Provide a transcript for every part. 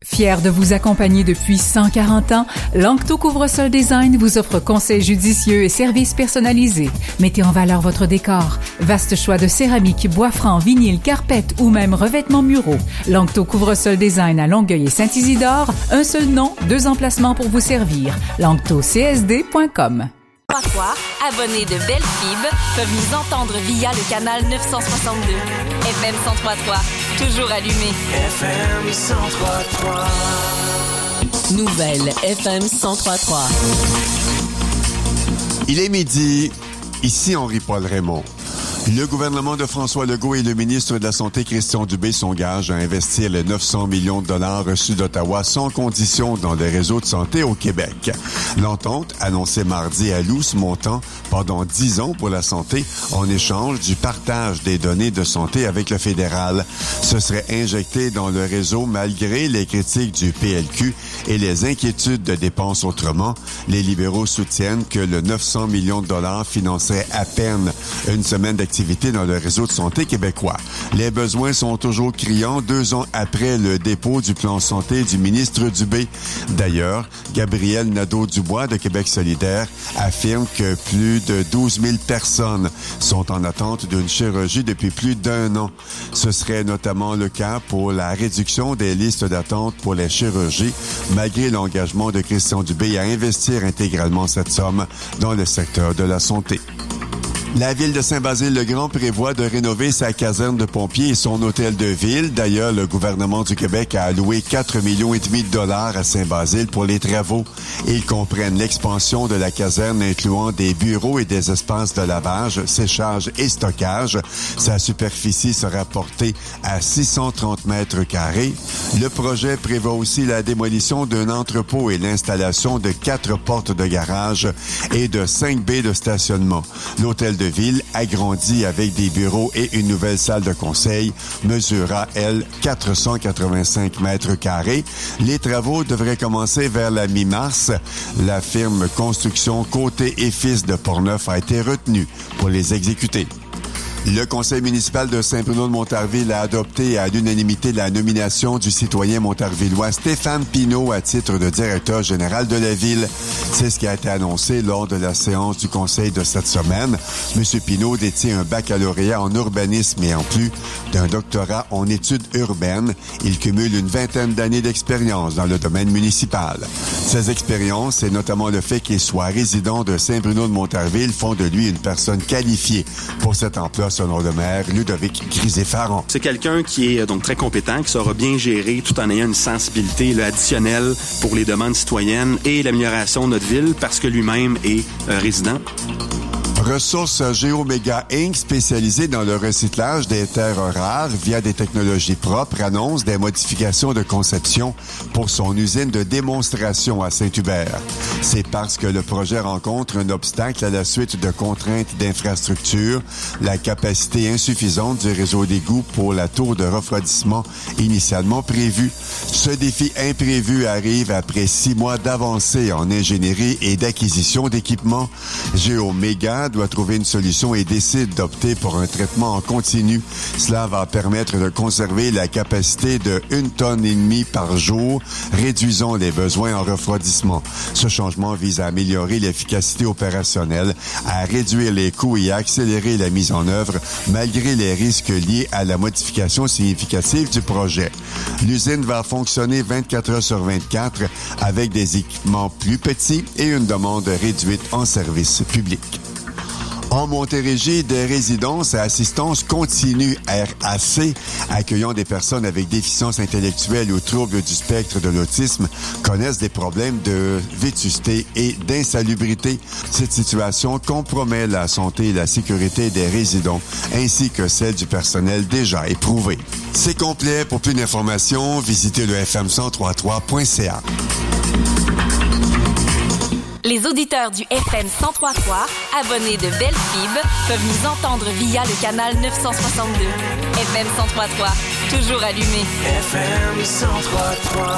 Fier de vous accompagner depuis 140 ans, Lanctot Couvre-Sol Design vous offre conseils judicieux et services personnalisés. Mettez en valeur votre décor. Vaste choix de céramique, bois franc, vinyle, carpette ou même revêtements muraux. Lanctot Couvre-Sol Design à Longueuil et Saint-Isidore. Un seul nom, 2 emplacements pour vous servir. LanctotCSD.com. Abonnés de Belle Fib peuvent nous entendre via le canal 962. FM 103.3, toujours allumé. FM 103.3. Nouvelle FM 103.3. Il est midi. Ici Henri-Paul Raymond. Le gouvernement de François Legault et le ministre de la Santé, Christian Dubé, s'engagent à investir les 900 millions de dollars reçus d'Ottawa sans condition dans les réseaux de santé au Québec. L'entente, annoncée mardi à Loos, montant pendant 10 ans pour la santé en échange du partage des données de santé avec le fédéral. Ce serait injecté dans le réseau malgré les critiques du PLQ et les inquiétudes de dépenses autrement. Les libéraux soutiennent que le 900 millions de dollars financerait à peine une semaine d'activité dans le réseau de santé québécois. Les besoins sont toujours criants 2 ans après le dépôt du plan santé du ministre Dubé. D'ailleurs, Gabriel Nadeau-Dubois de Québec solidaire affirme que plus de 12 000 personnes sont en attente d'une chirurgie depuis plus d'1 an. Ce serait notamment le cas pour la réduction des listes d'attente pour les chirurgies, malgré l'engagement de Christian Dubé à investir intégralement cette somme dans le secteur de la santé. La ville de Saint-Basile-le-Grand prévoit de rénover sa caserne de pompiers et son hôtel de ville. D'ailleurs, le gouvernement du Québec a alloué 4,5 millions de dollars à Saint-Basile pour les travaux. Ils comprennent l'expansion de la caserne incluant des bureaux et des espaces de lavage, séchage et stockage. Sa superficie sera portée à 630 mètres carrés. Le projet prévoit aussi la démolition d'un entrepôt et l'installation de 4 portes de garage et de 5 baies de stationnement. L'hôtel de ville, agrandi avec des bureaux et une nouvelle salle de conseil, mesurera, elle, 485 mètres carrés. Les travaux devraient commencer vers la mi-mars. La firme Construction Côté et Fils de Portneuf a été retenue pour les exécuter. Le conseil municipal de Saint-Bruno-de-Montarville a adopté à l'unanimité la nomination du citoyen montarvillois Stéphane Pinault à titre de directeur général de la ville. C'est ce qui a été annoncé lors de la séance du conseil de cette semaine. M. Pinault détient un baccalauréat en urbanisme et en plus d'un doctorat en études urbaines. Il cumule une 20aine d'années d'expérience dans le domaine municipal. Ces expériences, et notamment le fait qu'il soit résident de Saint-Bruno-de-Montarville, font de lui une personne qualifiée pour cet emploi, selon le maire Ludovic Grisé-Farron. C'est quelqu'un qui est donc très compétent, qui saura bien gérer tout en ayant une sensibilité additionnelle pour les demandes citoyennes et l'amélioration de notre ville parce que lui-même est résident. Ressources Géoméga Inc., spécialisée dans le recyclage des terres rares via des technologies propres, annonce des modifications de conception pour son usine de démonstration à Saint-Hubert. C'est parce que le projet rencontre un obstacle à la suite de contraintes d'infrastructure, la capacité insuffisante du réseau d'égouts pour la tour de refroidissement initialement prévue. Ce défi imprévu arrive après 6 mois d'avancée en ingénierie et d'acquisition d'équipements. Géoméga doit trouver une solution et décide d'opter pour un traitement en continu. Cela va permettre de conserver la capacité de 1,5 tonnes par jour, réduisant les besoins en refroidissement. Ce changement vise à améliorer l'efficacité opérationnelle, à réduire les coûts et à accélérer la mise en œuvre malgré les risques liés à la modification significative du projet. L'usine va fonctionner 24 heures sur 24 avec des équipements plus petits et une demande réduite en service public. En Montérégie, des résidences à assistance continue RAC accueillant des personnes avec déficience intellectuelle ou troubles du spectre de l'autisme connaissent des problèmes de vétusté et d'insalubrité. Cette situation compromet la santé et la sécurité des résidents ainsi que celle du personnel déjà éprouvé. C'est complet. Pour plus d'informations, visitez le fm1033.ca. Les auditeurs du FM 103.3, abonnés de Belle Fib, peuvent nous entendre via le canal 962. FM 103.3, toujours allumé. FM 103.3.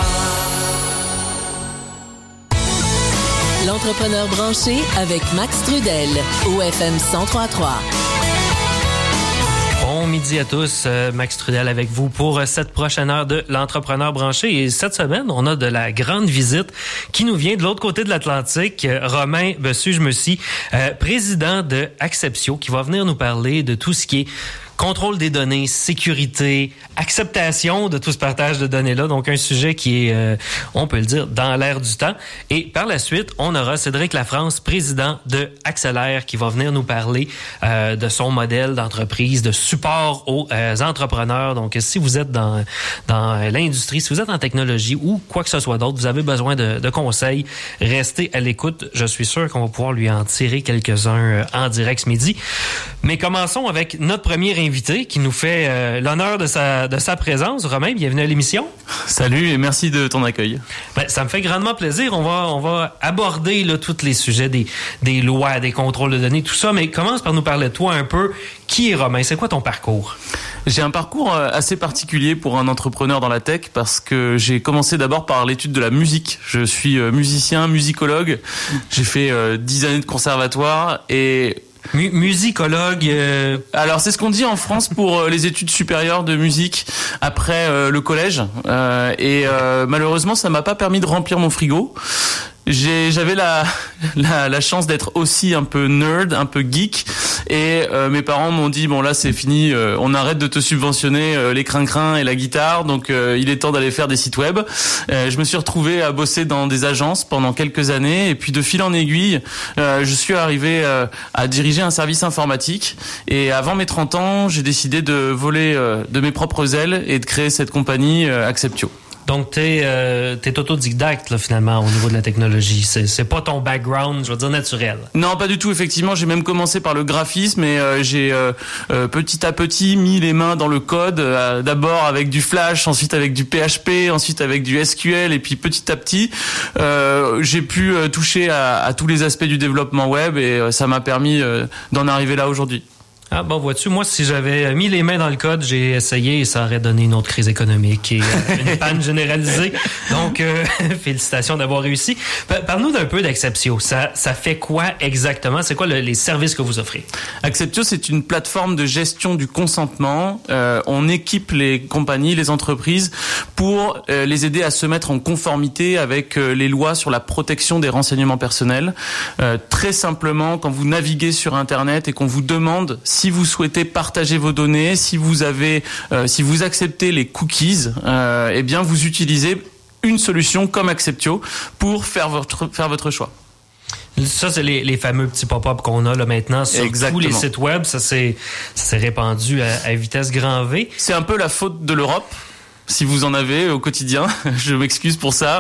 L'entrepreneur branché avec Max Trudel au FM 103.3. On Bon midi à tous, Max Trudel avec vous pour cette prochaine heure de l'Entrepreneur branché. Et cette semaine, on a de la grande visite qui nous vient de l'autre côté de l'Atlantique. Romain Bessu-Jmessy, président de Acceptio, qui va venir nous parler de tout ce qui est contrôle des données, sécurité, acceptation de tout ce partage de données-là. Donc, un sujet qui est, on peut le dire, dans l'air du temps. Et par la suite, on aura Cédric Lafrance, président de Accélère, qui va venir nous parler de son modèle d'entreprise, de support aux entrepreneurs. Donc, si vous êtes dans l'industrie, si vous êtes en technologie ou quoi que ce soit d'autre, vous avez besoin de conseils, restez à l'écoute. Je suis sûr qu'on va pouvoir lui en tirer quelques-uns en direct ce midi. Mais commençons avec notre premier invité qui nous fait l'honneur de sa présence. Romain, bienvenue à l'émission. Salut et merci de ton accueil. Ça me fait grandement plaisir. On va aborder là, tous les sujets des lois, des contrôles de données, tout ça. Mais commence par nous parler de toi un peu. Qui est Romain? C'est quoi ton parcours? J'ai un parcours assez particulier pour un entrepreneur dans la tech parce que j'ai commencé d'abord par l'étude de la musique. Je suis musicien, musicologue. J'ai fait 10 années de conservatoire et... Musicologue. Alors c'est ce qu'on dit en France pour les études supérieures de musique après le collège. Malheureusement ça m'a pas permis de remplir mon frigo. J'avais la chance d'être aussi un peu nerd, un peu geek, et mes parents m'ont dit bon là c'est fini, on arrête de te subventionner les crincrins et la guitare, donc il est temps d'aller faire des sites web. Je me suis retrouvé à bosser dans des agences pendant quelques années, et puis de fil en aiguille, je suis arrivé à diriger un service informatique. Et avant mes 30 ans, j'ai décidé de voler de mes propres ailes et de créer cette compagnie Acceptio. Donc, t'es autodidacte, là, finalement, au niveau de la technologie. C'est pas ton background, je veux dire, naturel. Non, pas du tout, effectivement. J'ai même commencé par le graphisme et j'ai petit à petit mis les mains dans le code. D'abord avec du Flash, ensuite avec du PHP, ensuite avec du SQL. Et puis petit à petit, j'ai pu toucher à tous les aspects du développement web et ça m'a permis d'en arriver là aujourd'hui. Ah bon, vois-tu, moi, si j'avais mis les mains dans le code, j'ai essayé et ça aurait donné une autre crise économique et une panne généralisée. Donc, félicitations d'avoir réussi. Parle-nous d'un peu d'Acceptio. Ça fait quoi exactement? C'est quoi les services que vous offrez? Acceptio, c'est une plateforme de gestion du consentement. On équipe les compagnies, les entreprises pour les aider à se mettre en conformité avec les lois sur la protection des renseignements personnels. Très simplement, quand vous naviguez sur Internet et qu'on vous demande si vous souhaitez partager vos données, si vous acceptez les cookies, eh bien vous utilisez une solution comme Acceptio pour faire votre choix. Ça, c'est les fameux petits pop-up qu'on a là maintenant sur Exactement. tous les sites web. Ça s'est répandu à vitesse grand V. C'est un peu la faute de l'Europe. Si vous en avez au quotidien, je m'excuse pour ça.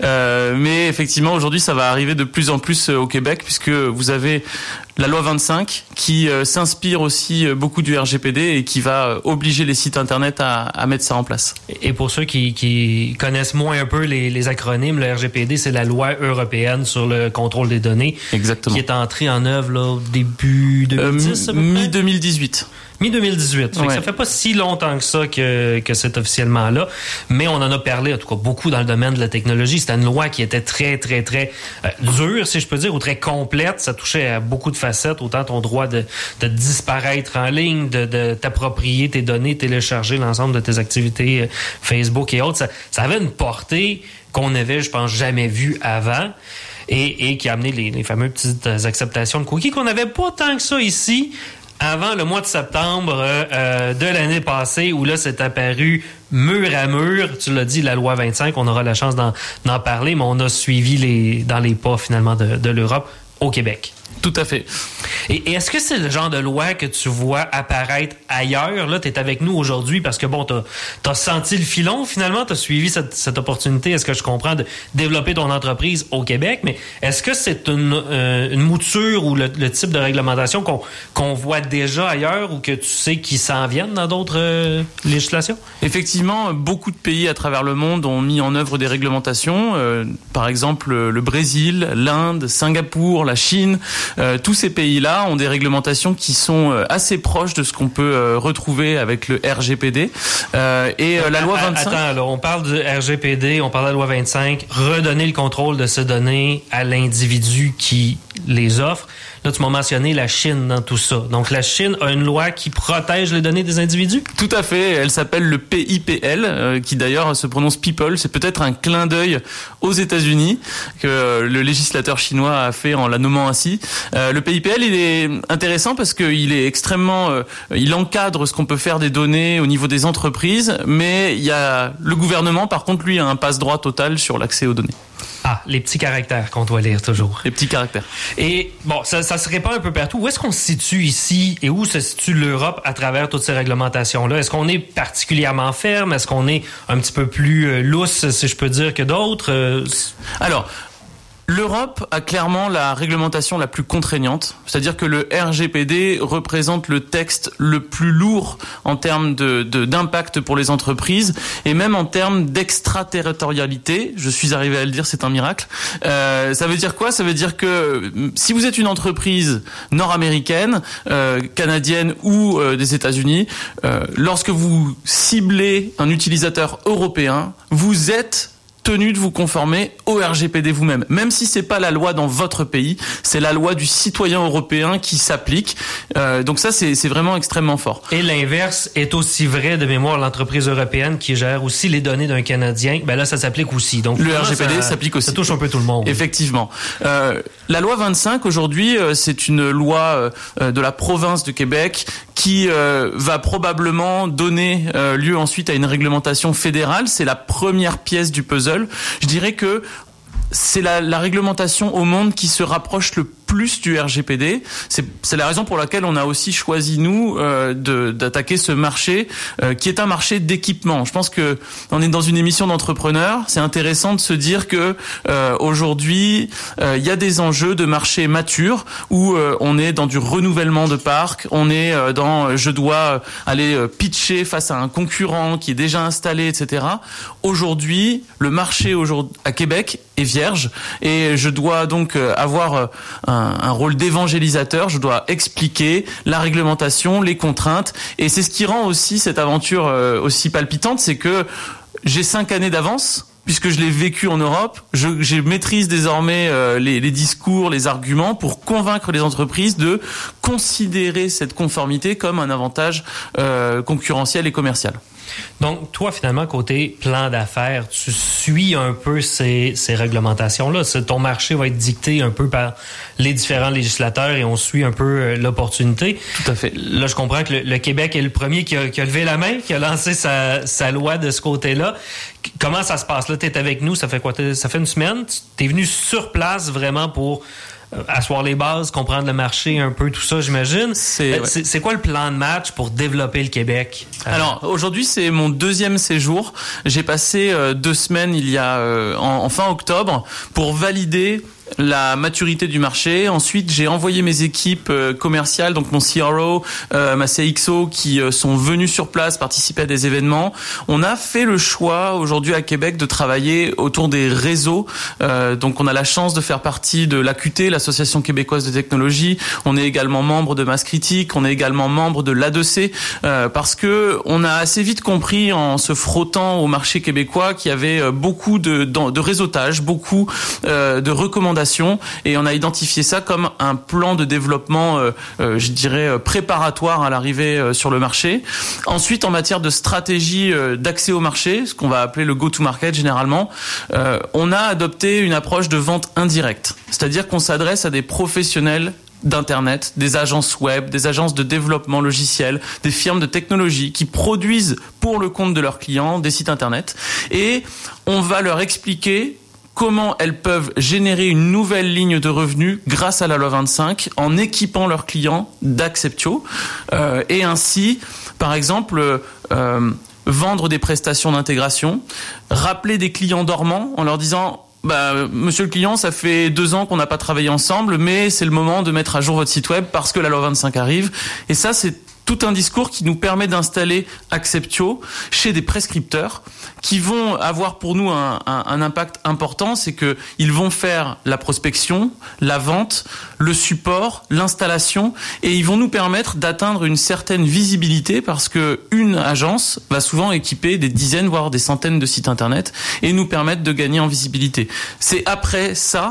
Mais effectivement, aujourd'hui, ça va arriver de plus en plus au Québec puisque vous avez la loi 25 qui s'inspire aussi beaucoup du RGPD et qui va obliger les sites Internet à mettre ça en place. Et pour ceux qui connaissent moins un peu les acronymes, le RGPD, c'est la loi européenne sur le contrôle des données. Exactement. Qui est entrée en œuvre là, au début 2010, mi-2018. Mi-2018. Ouais. Ça fait pas si longtemps que ça que c'est officiellement là. Mais on en a parlé, en tout cas, beaucoup dans le domaine de la technologie. C'était une loi qui était très, très, très dure, si je peux dire, ou très complète. Ça touchait à beaucoup de facettes. Autant ton droit de disparaître en ligne, de t'approprier tes données, télécharger l'ensemble de tes activités Facebook et autres. Ça avait une portée qu'on n'avait, je pense, jamais vue avant. Et qui a amené les fameuses petites acceptations de cookies qu'on n'avait pas tant que ça ici avant le mois de septembre de l'année passée, où là, c'est apparu mur à mur. Tu l'as dit, la loi 25, on aura la chance d'en parler, mais on a suivi dans les pas, finalement, de l'Europe au Québec. Tout à fait. Et est-ce que c'est le genre de loi que tu vois apparaître ailleurs? Là, tu es avec nous aujourd'hui parce que, bon, t'as senti le filon, finalement, t'as suivi cette opportunité, est-ce que je comprends, de développer ton entreprise au Québec, mais est-ce que c'est une mouture ou le type de réglementation qu'on voit déjà ailleurs ou que tu sais qui s'en viennent dans d'autres législations? Effectivement, beaucoup de pays à travers le monde ont mis en œuvre des réglementations. Par exemple, le Brésil, l'Inde, Singapour, la Chine. Tous ces pays-là ont des réglementations qui sont assez proches de ce qu'on peut retrouver avec le RGPD. La loi 25... Attends, alors, on parle du RGPD, on parle de la loi 25, redonner le contrôle de ces données à l'individu qui les offres. Là, tu m'as mentionné la Chine dans tout ça. Donc, la Chine a une loi qui protège les données des individus? Tout à fait. Elle s'appelle le PIPL, qui d'ailleurs se prononce People. C'est peut-être un clin d'œil aux États-Unis que le législateur chinois a fait en la nommant ainsi. Le PIPL, il est intéressant parce qu'il est extrêmement... il encadre ce qu'on peut faire des données au niveau des entreprises, mais il y a le gouvernement, par contre, lui, a un passe-droit total sur l'accès aux données. Ah, les petits caractères qu'on doit lire toujours. Les petits caractères. Et bon, ça se répand un peu partout. Où est-ce qu'on se situe ici et où se situe l'Europe à travers toutes ces réglementations-là? Est-ce qu'on est particulièrement ferme? Est-ce qu'on est un petit peu plus lousse, si je peux dire, que d'autres? Alors... L'Europe a clairement la réglementation la plus contraignante, c'est-à-dire que le RGPD représente le texte le plus lourd en termes d'impact pour les entreprises et même en termes d'extraterritorialité. Je suis arrivé à le dire, c'est un miracle. Ça veut dire quoi? Ça veut dire que si vous êtes une entreprise nord-américaine, canadienne ou des États-Unis, lorsque vous ciblez un utilisateur européen, vous êtes tenu de vous conformer au RGPD vous-même. Même si c'est pas la loi dans votre pays, c'est la loi du citoyen européen qui s'applique. Donc ça, c'est vraiment extrêmement fort. Et l'inverse est aussi vrai de mémoire. L'entreprise européenne qui gère aussi les données d'un Canadien, ben là, ça s'applique aussi. Donc le RGPD s'applique aussi. Ça touche un peu tout le monde. Effectivement. La loi 25, aujourd'hui, c'est une loi de la province de Québec qui va probablement donner lieu ensuite à une réglementation fédérale. C'est la première pièce du puzzle. Je dirais que c'est la réglementation au monde qui se rapproche le plus du RGPD. C'est la raison pour laquelle on a aussi choisi, nous, d'attaquer ce marché, qui est un marché d'équipement. Je pense que on est dans une émission d'entrepreneurs. C'est intéressant de se dire que aujourd'hui, il y a des enjeux de marché mature où on est dans du renouvellement de parc, on est dans je dois aller pitcher face à un concurrent qui est déjà installé, etc. Aujourd'hui, le marché à Québec est vierge et je dois donc avoir un rôle d'évangélisateur. Je dois expliquer la réglementation, les contraintes, et c'est ce qui rend aussi cette aventure aussi palpitante, c'est que j'ai 5 années d'avance. Puisque je l'ai vécu en Europe, je maîtrise désormais les discours, les arguments pour convaincre les entreprises de considérer cette conformité comme un avantage concurrentiel et commercial. Donc, toi, finalement, côté plan d'affaires, tu suis un peu ces réglementations-là. Ton marché va être dicté un peu par les différents législateurs et on suit un peu l'opportunité. Tout à fait. Là, je comprends que le Québec est le premier qui a levé la main, qui a lancé sa loi de ce côté-là. Comment ça se passe? Là, t'es avec nous, ça fait quoi? Ça fait une semaine? T'es venu sur place vraiment pour asseoir les bases, comprendre le marché un peu, tout ça, j'imagine. C'est quoi le plan de match pour développer le Québec? Alors, aujourd'hui, c'est mon 2e séjour. J'ai passé 2 semaines il y a en fin octobre pour valider la maturité du marché. Ensuite, j'ai envoyé mes équipes commerciales, donc mon CRO, ma CXO, qui sont venus sur place participer à des événements. On a fait le choix aujourd'hui à Québec de travailler autour des réseaux. Donc, on a la chance de faire partie de l'AQT, l'Association québécoise de technologie. On est également membre de Masse Critique. On est également membre de l'ADC parce que on a assez vite compris en se frottant au marché québécois qu'il y avait beaucoup de réseautage, beaucoup de recommandations. Et on a identifié ça comme un plan de développement, je dirais, préparatoire à l'arrivée sur le marché. Ensuite, en matière de stratégie d'accès au marché, ce qu'on va appeler le go-to-market généralement, on a adopté une approche de vente indirecte. C'est-à-dire qu'on s'adresse à des professionnels d'Internet, des agences web, des agences de développement logiciel, des firmes de technologie qui produisent pour le compte de leurs clients des sites Internet. Et on va leur expliquer comment elles peuvent générer une nouvelle ligne de revenus grâce à la loi 25 en équipant leurs clients d'Acceptio et ainsi, par exemple, vendre des prestations d'intégration, rappeler des clients dormants en leur disant monsieur le client, ça fait 2 ans qu'on n'a pas travaillé ensemble, mais c'est le moment de mettre à jour votre site web parce que la loi 25 arrive. Et ça, c'est tout un discours qui nous permet d'installer Acceptio chez des prescripteurs qui vont avoir pour nous un impact important, c'est que ils vont faire la prospection, la vente, le support, l'installation, et ils vont nous permettre d'atteindre une certaine visibilité parce que une agence va souvent équiper des dizaines voire des centaines de sites internet et nous permettre de gagner en visibilité. C'est après ça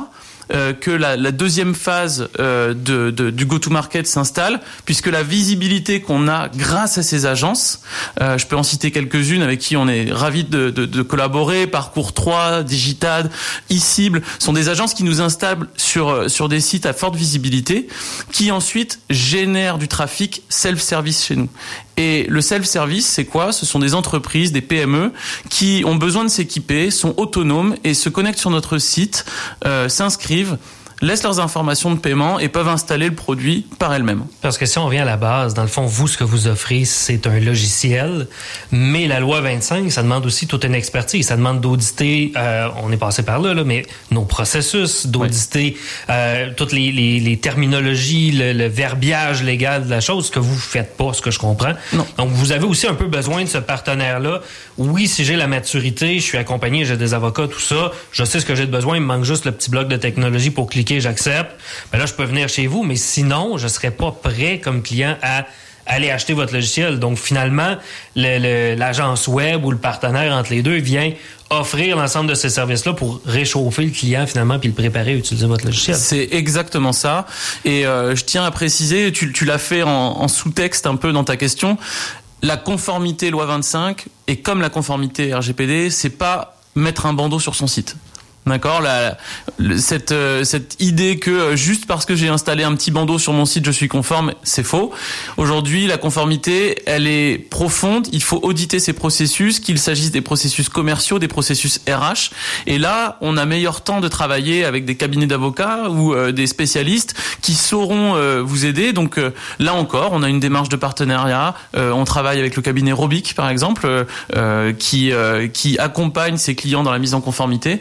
que la deuxième phase du go-to-market s'installe, puisque la visibilité qu'on a grâce à ces agences, je peux en citer quelques-unes avec qui on est ravis de collaborer, Parcours 3, Digitad, eCible, sont des agences qui nous installent sur des sites à forte visibilité, qui ensuite génèrent du trafic self-service chez nous. Et le self-service, c'est quoi ? Ce sont des entreprises, des PME qui ont besoin de s'équiper, sont autonomes et se connectent sur notre site, s'inscrivent, laissent leurs informations de paiement et peuvent installer le produit par elles-mêmes. Parce que si on revient à la base, dans le fond, vous, ce que vous offrez, c'est un logiciel, mais la loi 25, ça demande aussi toute une expertise. Ça demande d'auditer, on est passé par là, mais nos processus, d'auditer toutes les terminologies, le verbiage légal de la chose, ce que vous faites pas, ce que je comprends. Non. Donc, vous avez aussi un peu besoin de ce partenaire-là. Oui, si j'ai la maturité, je suis accompagné, j'ai des avocats, tout ça, je sais ce que j'ai de besoin, il me manque juste le petit bloc de technologie pour cliquer, j'accepte. Ben là, je peux venir chez vous, mais sinon, je serais pas prêt comme client à aller acheter votre logiciel. Donc, finalement, l'agence web ou le partenaire entre les deux vient offrir l'ensemble de ces services-là pour réchauffer le client, finalement, puis le préparer à utiliser votre logiciel. C'est exactement ça. Et je tiens à préciser, tu l'as fait en sous-texte un peu dans ta question, la conformité loi 25, et comme la conformité RGPD, c'est pas mettre un bandeau sur son site. D'accord, cette idée que juste parce que j'ai installé un petit bandeau sur mon site, je suis conforme, c'est faux. Aujourd'hui, la conformité, elle est profonde. Il faut auditer ces processus, qu'il s'agisse des processus commerciaux, des processus RH. Et là, on a meilleur temps de travailler avec des cabinets d'avocats ou des spécialistes qui sauront vous aider. Donc là encore, on a une démarche de partenariat. On travaille avec le cabinet Robic, par exemple, qui accompagne ses clients dans la mise en conformité.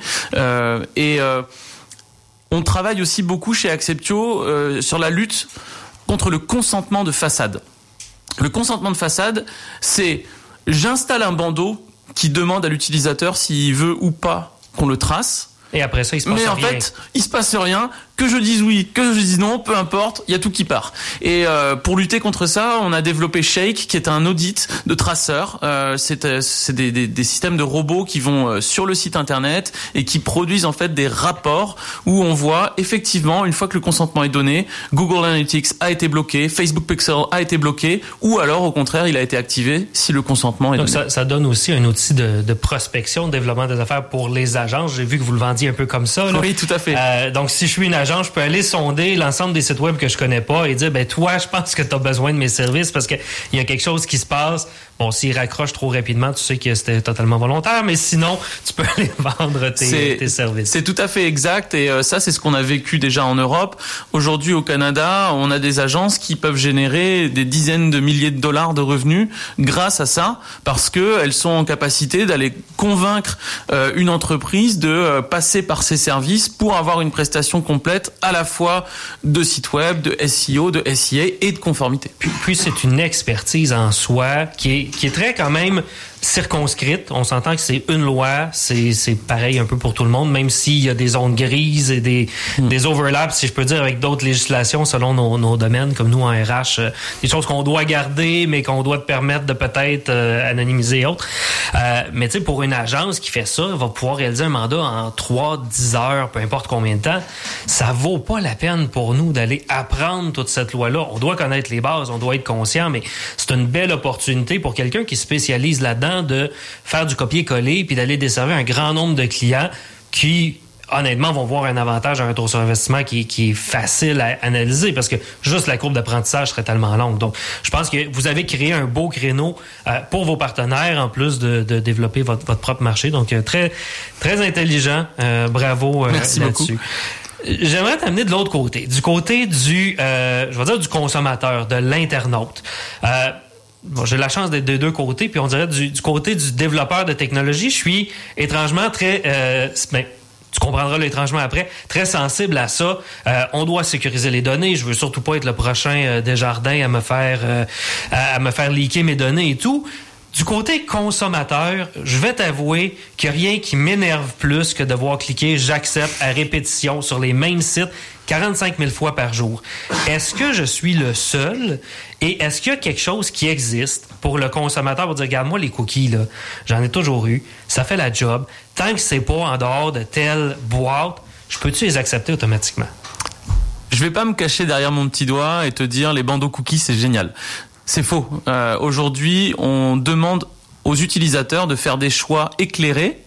On travaille aussi beaucoup chez Acceptio sur la lutte contre le consentement de façade. Le consentement de façade, c'est j'installe un bandeau qui demande à l'utilisateur s'il veut ou pas qu'on le trace. Et après ça, il se passe rien. Mais en fait, il se passe rien. Que je dise oui, que je dise non, peu importe, il y a tout qui part. Et pour lutter contre ça, on a développé Shake, qui est un audit de traceurs. C'est des systèmes de robots qui vont sur le site internet et qui produisent en fait des rapports où on voit effectivement, une fois que le consentement est donné, Google Analytics a été bloqué, Facebook Pixel a été bloqué, ou alors au contraire, il a été activé si le consentement est donné. Donc ça donne aussi un outil de prospection, de développement des affaires pour les agences. J'ai vu que vous le vendiez un peu comme ça. Là. Oui, tout à fait. Donc si je suis une agence, je peux aller sonder l'ensemble des sites web que je connais pas et dire, ben toi, je pense que tu as besoin de mes services parce que il y a quelque chose qui se passe. Bon, s'ils raccrochent trop rapidement, tu sais que c'était totalement volontaire, mais sinon, tu peux aller vendre tes services. C'est tout à fait exact et ça, c'est ce qu'on a vécu déjà en Europe. Aujourd'hui, au Canada, on a des agences qui peuvent générer des dizaines de milliers de dollars de revenus grâce à ça, parce que elles sont en capacité d'aller convaincre une entreprise de passer par ses services pour avoir une prestation complète à la fois de site web, de SEO, de SEA et de conformité. Puis c'est une expertise en soi qui est très quand même circonscrite. On s'entend que c'est une loi, c'est pareil un peu pour tout le monde, même s'il y a des zones grises et des overlaps, si je peux dire, avec d'autres législations selon nos domaines, comme nous en RH, des choses qu'on doit garder, mais qu'on doit permettre de peut-être anonymiser et autres. Mais tu sais, pour une agence qui fait ça, va pouvoir réaliser un mandat en 3-10 heures, peu importe combien de temps, ça vaut pas la peine pour nous d'aller apprendre toute cette loi-là. On doit connaître les bases, on doit être conscient, mais c'est une belle opportunité pour quelqu'un qui spécialise là-dedans de faire du copier-coller puis d'aller desservir un grand nombre de clients qui, honnêtement, vont voir un avantage à un retour sur investissement qui est facile à analyser parce que juste la courbe d'apprentissage serait tellement longue. Donc, je pense que vous avez créé un beau créneau pour vos partenaires en plus de développer votre propre marché. Donc, très, très intelligent. Bravo Merci là-dessus. Beaucoup. J'aimerais t'amener de l'autre côté, du côté du, je vais dire du consommateur, de l'internaute. Bon, j'ai la chance d'être des deux côtés, puis on dirait du côté du développeur de technologie, je suis étrangement très... tu comprendras l'étrangement après, très sensible à ça. On doit sécuriser les données. Je veux surtout pas être le prochain Desjardins à me faire leaker mes données et tout. Du côté consommateur, je vais t'avouer qu'il n'y a rien qui m'énerve plus que de devoir cliquer « J'accepte » à répétition sur les mêmes sites 45 000 fois par jour. Est-ce que je suis le seul? Et est-ce qu'il y a quelque chose qui existe pour le consommateur pour dire, regarde, moi, les cookies, là, j'en ai toujours eu, ça fait la job. Tant que c'est pas en dehors de telle boîte, je peux-tu les accepter automatiquement? Je vais pas me cacher derrière mon petit doigt et te dire les bandeaux cookies, c'est génial. C'est faux. Aujourd'hui, on demande aux utilisateurs de faire des choix éclairés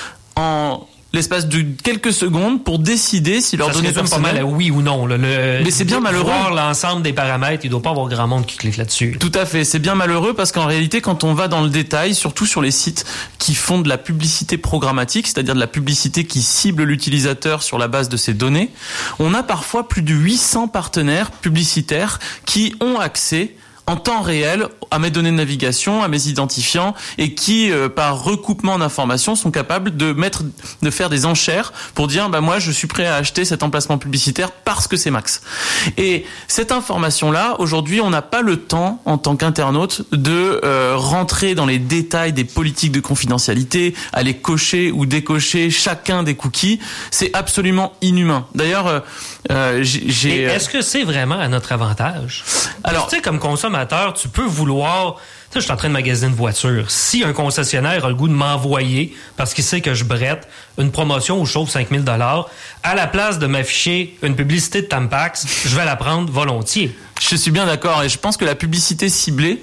en l'espace de quelques secondes pour décider si leurs données personnelles... pas mal à oui ou non. Mais c'est bien malheureux. Voir l'ensemble des paramètres, il doit pas avoir grand monde qui clique là-dessus. Tout à fait. C'est bien malheureux parce qu'en réalité, quand on va dans le détail, surtout sur les sites qui font de la publicité programmatique, c'est-à-dire de la publicité qui cible l'utilisateur sur la base de ses données, on a parfois plus de 800 partenaires publicitaires qui ont accès en temps réel à mes données de navigation, à mes identifiants, et qui, par recoupement d'informations, sont capables de faire des enchères pour dire, moi, je suis prêt à acheter cet emplacement publicitaire parce que c'est Max. Et cette information-là, aujourd'hui, on n'a pas le temps, en tant qu'internaute, de rentrer dans les détails des politiques de confidentialité, aller cocher ou décocher chacun des cookies. C'est absolument inhumain. D'ailleurs, Et est-ce que c'est vraiment à notre avantage? Alors, tu sais, comme consommateur, tu peux vouloir... Tu sais, je suis en train de magasiner une voiture. Si un concessionnaire a le goût de m'envoyer, parce qu'il sait que je brette, une promotion où je chauffe 5 000 $, à la place de m'afficher une publicité de Tampax, je vais la prendre volontiers. Je suis bien d'accord. Et je pense que la publicité ciblée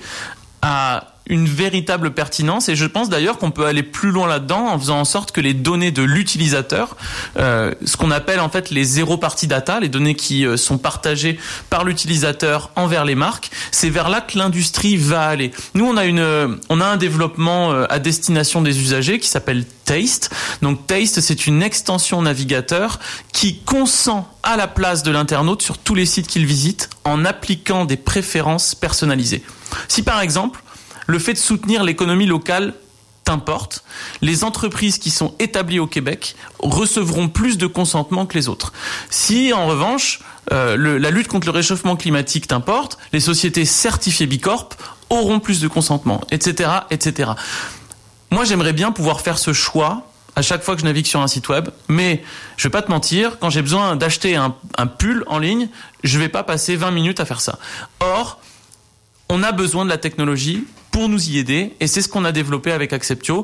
a une véritable pertinence, et je pense d'ailleurs qu'on peut aller plus loin là-dedans en faisant en sorte que les données de l'utilisateur, ce qu'on appelle en fait les zero party data, les données qui sont partagées par l'utilisateur envers les marques, c'est vers là que l'industrie va aller. Nous, on a un développement à destination des usagers qui s'appelle Taste. Donc Taste, c'est une extension navigateur qui consent à la place de l'internaute sur tous les sites qu'il visite en appliquant des préférences personnalisées. Si par exemple, le fait de soutenir l'économie locale t'importe, les entreprises qui sont établies au Québec recevront plus de consentement que les autres. Si, en revanche, la lutte contre le réchauffement climatique t'importe, les sociétés certifiées Bicorp auront plus de consentement, etc., etc. Moi, j'aimerais bien pouvoir faire ce choix à chaque fois que je navigue sur un site web, mais je vais pas te mentir, quand j'ai besoin d'acheter un pull en ligne, je vais pas passer 20 minutes à faire ça. Or, on a besoin de la technologie pour nous y aider, et c'est ce qu'on a développé avec Acceptio.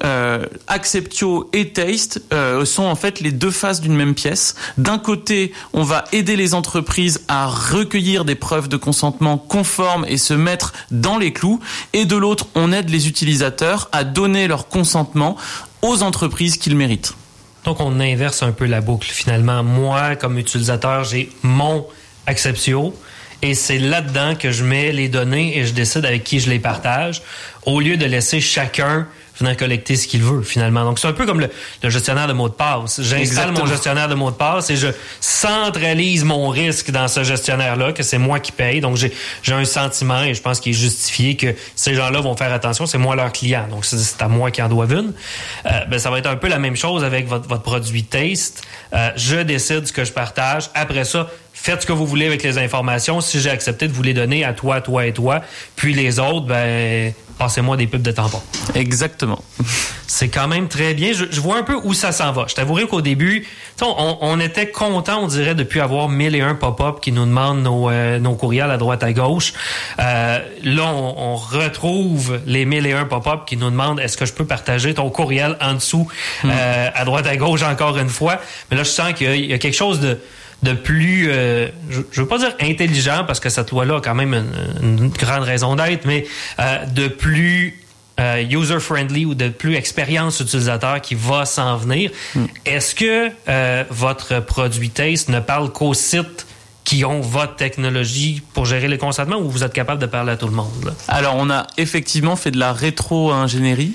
Acceptio et Taste sont en fait les deux faces d'une même pièce. D'un côté, on va aider les entreprises à recueillir des preuves de consentement conformes et se mettre dans les clous, et de l'autre, on aide les utilisateurs à donner leur consentement aux entreprises qu'ils méritent. Donc, on inverse un peu la boucle. Finalement, moi, comme utilisateur, j'ai mon Acceptio, et c'est là-dedans que je mets les données et je décide avec qui je les partage, au lieu de laisser chacun venir collecter ce qu'il veut, finalement. Donc, c'est un peu comme le gestionnaire de mots de passe. J'installe mon gestionnaire de mots de passe et je centralise mon risque dans ce gestionnaire-là, que c'est moi qui paye. Donc, j'ai un sentiment, et je pense qu'il est justifié, que ces gens-là vont faire attention. C'est moi leur client. Donc, c'est à moi qui en doivent une. Ça va être un peu la même chose avec votre produit Taste. Je décide ce que je partage. Après ça, faites ce que vous voulez avec les informations. Si j'ai accepté de vous les donner à toi, toi et toi, puis les autres, passez-moi des pubs de tampons. Exactement. C'est quand même très bien. Je vois un peu où ça s'en va. Je t'avouerai qu'au début, on était content, on dirait, de plus avoir 1001 pop-up qui nous demandent nos courriels à droite à gauche. Là, on retrouve les 1001 pop-up qui nous demandent est-ce que je peux partager ton courriel en dessous, à droite à gauche encore une fois. Mais là, je sens qu'il y a quelque chose de plus, je veux pas dire intelligent, parce que cette loi-là a quand même une grande raison d'être, mais de plus user-friendly ou de plus expérience utilisateur qui va s'en venir. Est-ce que votre produit Taste ne parle qu'aux sites qui ont votre technologie pour gérer les consentements, ou vous êtes capable de parler à tout le monde, là? Alors, on a effectivement fait de la rétro-ingénierie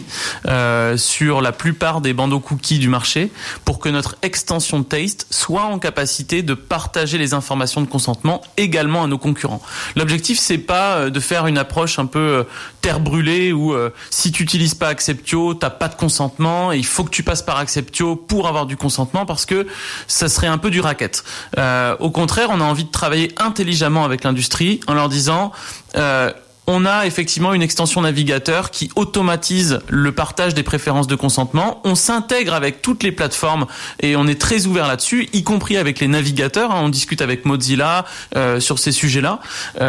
sur la plupart des bandeaux cookies du marché pour que notre extension Taste soit en capacité de partager les informations de consentement également à nos concurrents. L'objectif, c'est pas de faire une approche un peu terre brûlée où si tu n'utilises pas Acceptio, t'as pas de consentement et il faut que tu passes par Acceptio pour avoir du consentement, parce que ça serait un peu du racket. Au contraire, on a envie de travailler intelligemment avec l'industrie en leur disant on a effectivement une extension navigateur qui automatise le partage des préférences de consentement. On s'intègre avec toutes les plateformes et on est très ouvert là-dessus, y compris avec les navigateurs. On discute avec Mozilla sur ces sujets-là.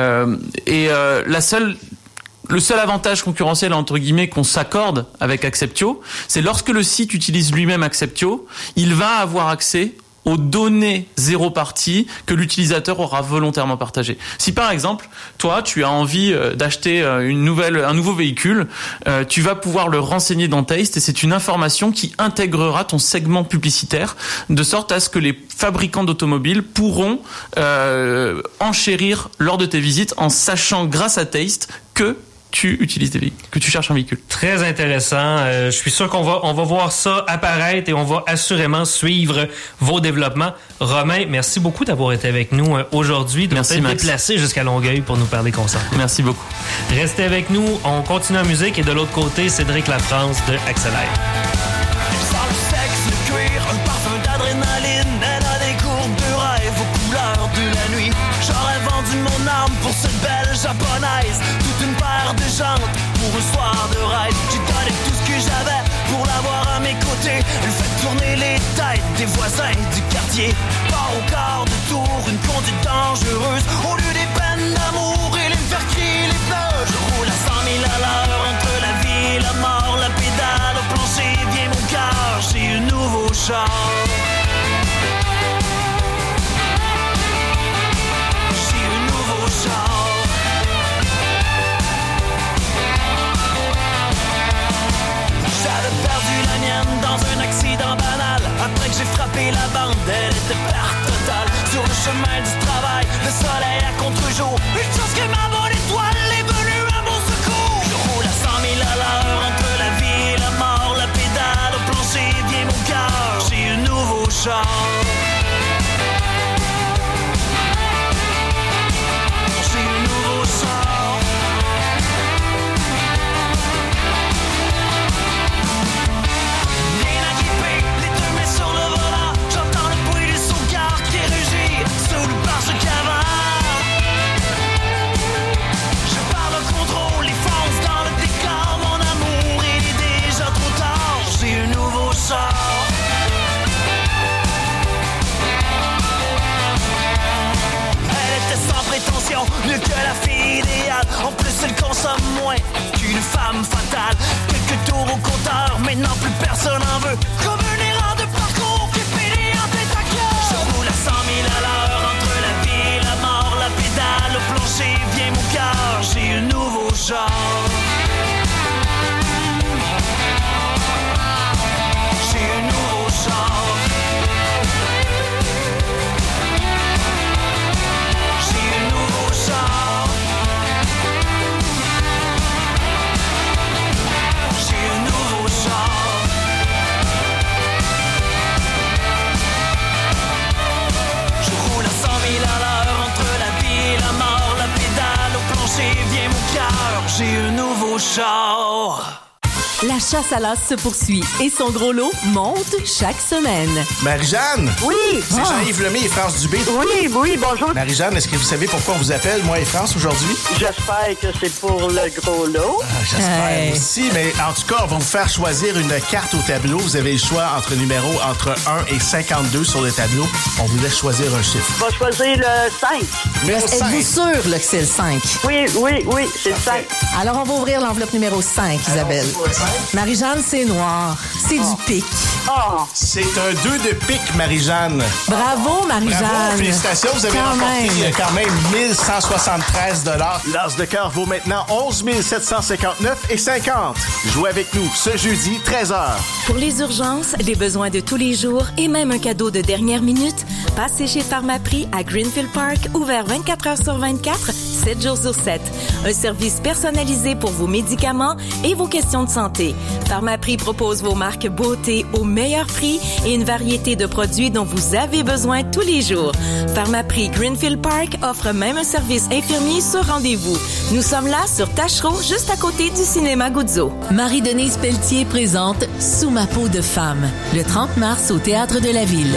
Le seul avantage concurrentiel, entre guillemets, qu'on s'accorde avec Acceptio, c'est lorsque le site utilise lui-même Acceptio, il va avoir accès aux données zéro partie que l'utilisateur aura volontairement partagées. Si par exemple, toi, tu as envie d'acheter un nouveau véhicule, tu vas pouvoir le renseigner dans Taste et c'est une information qui intégrera ton segment publicitaire de sorte à ce que les fabricants d'automobiles pourront enchérir lors de tes visites en sachant grâce à Taste que tu utilises des véhicules, que tu cherches un véhicule. Très intéressant. Je suis sûr qu'on va voir ça apparaître et on va assurément suivre vos développements. Romain, merci beaucoup d'avoir été avec nous aujourd'hui, de t'être déplacé jusqu'à Longueuil pour nous parler consent. Merci beaucoup. Restez avec nous, on continue en musique et de l'autre côté, Cédric Lafrance de Accélère. Elle sent le sexe, le cuir, un parfum d'adrénaline. Elle a des courbes de rêve aux couleurs de la nuit. J'aurais vendu mon âme pour cette belle japonaise. Toute une paire de jantes pour un soir de ride. J'ai donné tout ce que j'avais pour l'avoir à mes côtés. Elle fait tourner les têtes des voisins du quartier. Part au quart de tour, une conduite dangereuse. Au lieu des peines d'amour et les me faire crier les pneus. Je roule à 100 000 à l'heure entre la vie et la mort. La pédale au plancher vient mon cœur. J'ai un nouveau char. J'ai un nouveau char. J'avais perdu la mienne dans un accident banal. Après que j'ai frappé la bande, elle était perte totale. Sur le chemin du travail, le soleil à contre-jour. Une chance que ma bonne étoile est venue à mon secours. Je roule à 100 000 à l'heure entre la vie et la mort. La pédale au plancher vient mon cœur. J'ai un nouveau char. J'ai un nouveau char. Mieux que la fille idéale. En plus elle consomme moins qu'une femme fatale. Quelques tours au compteur, maintenant plus personne en veut. Comme un errant de parcours qui finit en tête à queue. Je roule à 100 000 à l'heure entre la vie et la mort. La pédale au plancher vient mon cœur. J'ai un nouveau genre. J'ai un nouveau genre. J'ai un nouveau char. La chasse à l'as se poursuit et son gros lot monte chaque semaine. Marie-Jeanne? Oui! C'est Jean-Yves Lemay et France Dubé. Oui, bonjour. Marie-Jeanne, est-ce que vous savez pourquoi on vous appelle, moi et France, aujourd'hui? J'espère que c'est pour le gros lot. J'espère aussi, mais en tout cas, on va vous faire choisir une carte au tableau. Vous avez le choix entre numéros entre 1 et 52 sur le tableau. On vous laisse choisir un chiffre. On va choisir le 5. Numéro 5. Êtes-vous sûr que c'est le 5? Oui, c'est le 5. Alors, on va ouvrir l'enveloppe numéro 5, Isabelle. Marie-Jeanne, c'est noir. C'est du pic. Oh. C'est un 2 de pique, Marie-Jeanne. Bravo, Marie-Jeanne. Bravo, félicitations. Vous avez remporté quand même 1173 $. L'as de cœur vaut maintenant 11 759,50 $. Jouez avec nous ce jeudi, 13h. Pour les urgences, les besoins de tous les jours et même un cadeau de dernière minute, passez chez Pharmaprix à Greenfield Park, ouvert 24 heures sur 24, 7 jours sur 7. Un service personnalisé pour vos médicaments et vos questions de santé. Pharmaprix propose vos marques beauté au meilleur prix et une variété de produits dont vous avez besoin tous les jours. Pharmaprix Greenfield Park offre même un service infirmier sur rendez-vous. Nous sommes là sur Tachereau, juste à côté du cinéma Guzzo. Marie-Denise Pelletier présente Sous ma peau de femme, le 30 mars au Théâtre de la Ville.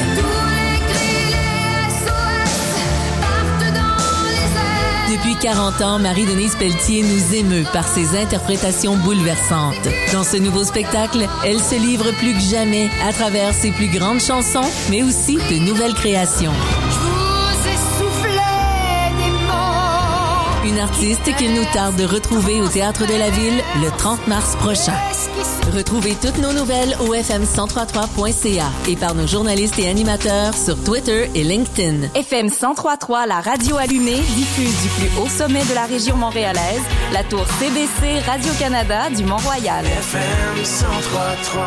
Depuis 40 ans, Marie-Denise Pelletier nous émeut par ses interprétations bouleversantes. Dans ce nouveau spectacle, elle se livre plus que jamais à travers ses plus grandes chansons, mais aussi de nouvelles créations. Je vous ai soufflé des mots Une artiste qu'il nous tarde de retrouver au Théâtre de la Ville le 30 mars prochain. Retrouvez toutes nos nouvelles au fm1033.ca et par nos journalistes et animateurs sur Twitter et LinkedIn. FM 1033, la radio allumée, diffuse du plus haut sommet de la région montréalaise, la tour CBC Radio-Canada du Mont-Royal. FM 1033.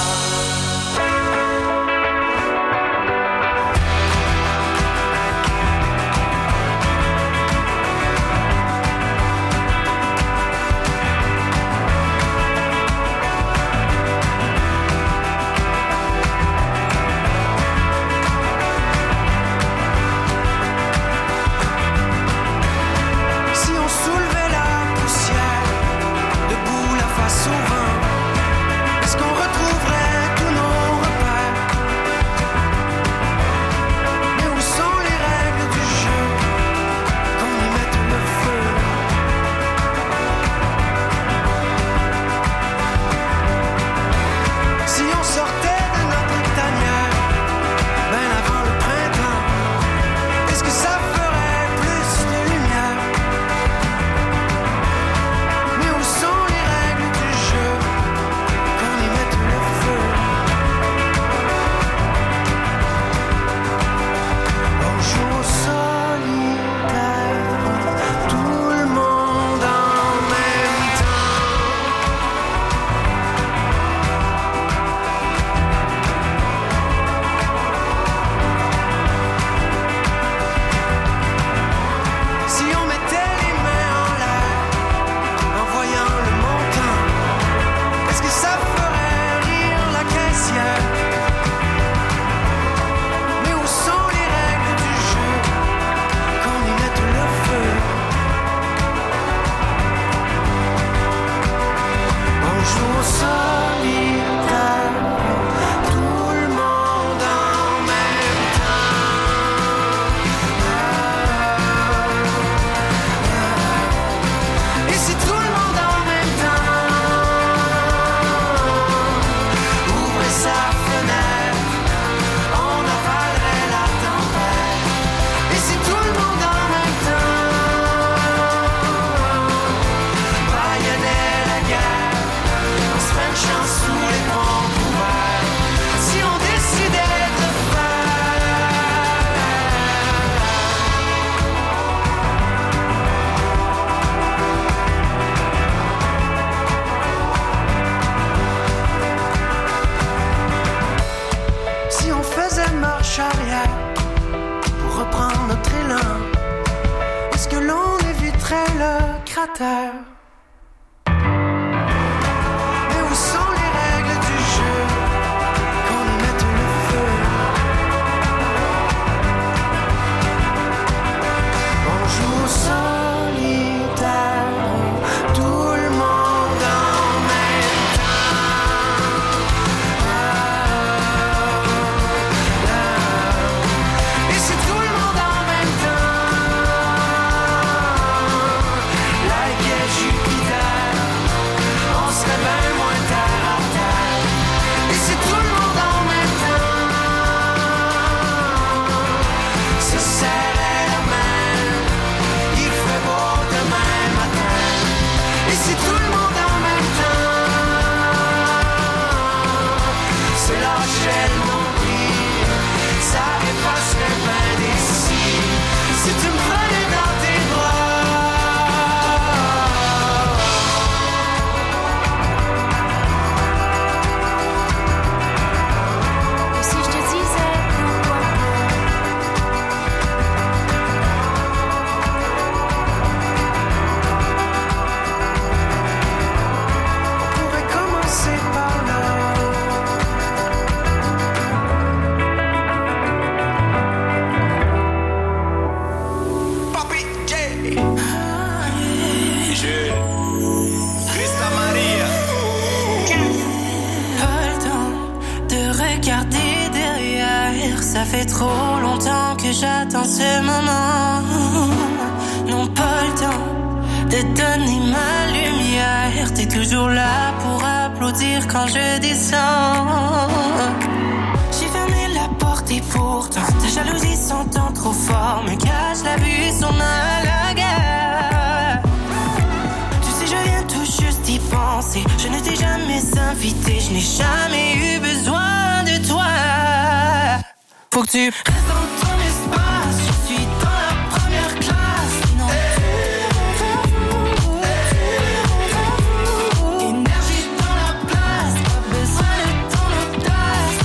Ça fait trop longtemps que j'attends ce moment. Non, pas le temps de donner ma lumière. T'es toujours là pour applaudir quand je descends. J'ai fermé la porte et pourtant ta jalousie s'entend trop fort. Me cache la vue, son à la gare. invité, je n'ai jamais eu besoin de toi. Faut que tu restes dans ton espace, je suis dans la première classe. Non. Énergie dans la place, pas besoin de ton audace.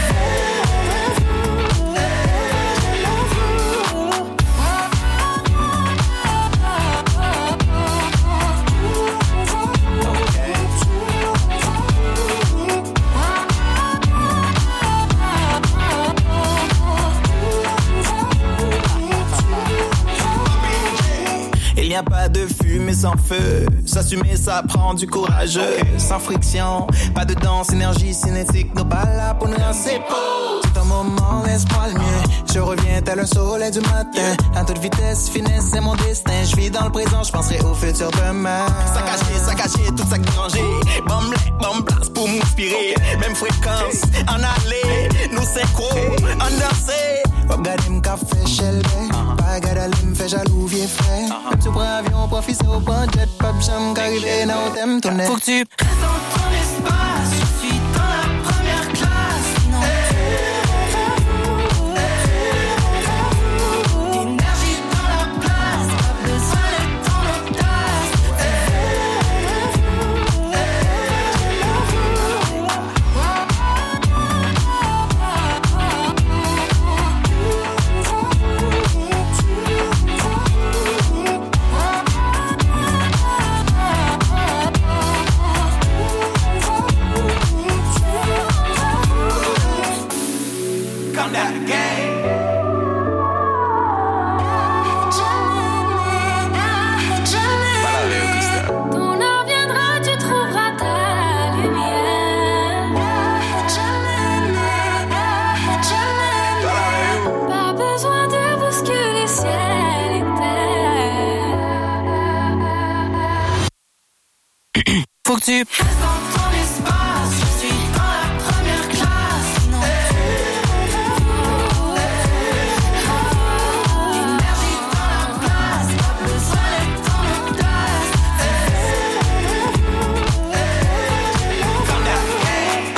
Il n'y a pas de fumée sans feu. S'assumer, ça prend du courageux. Sans friction, pas de danse, énergie cinétique. Nos pas là pour nous lancer. C'est un moment, laisse-moi le mien. Je reviens tel un soleil du matin. À toute vitesse, finesse, c'est mon destin. Je vis dans le présent, je penserai au futur demain. Ça caché, tout ça dérangé. Bombe place pour m'inspirer. Même fréquence, en aller. Nous synchro, en danser. Regarde m'café Shelby. Pas garder m'fait jaloux, vieux frère. Tu prends avion, profite au point jet. Pas j'aime qu'arriver dans le thème tourné. Faut que tu restes dans ton espace, je suis dans la première classe. Non. Énergie dans la place, pas besoin de ton audace. Come down again. Ton heure viendra, tu trouveras ta lumière. Pas besoin de bousculer ciel et terre. Faut que tu restes dans ton espace, je suis dans la première classe. Non. Énergie dans la place, pas besoin de ton audace. Come down again.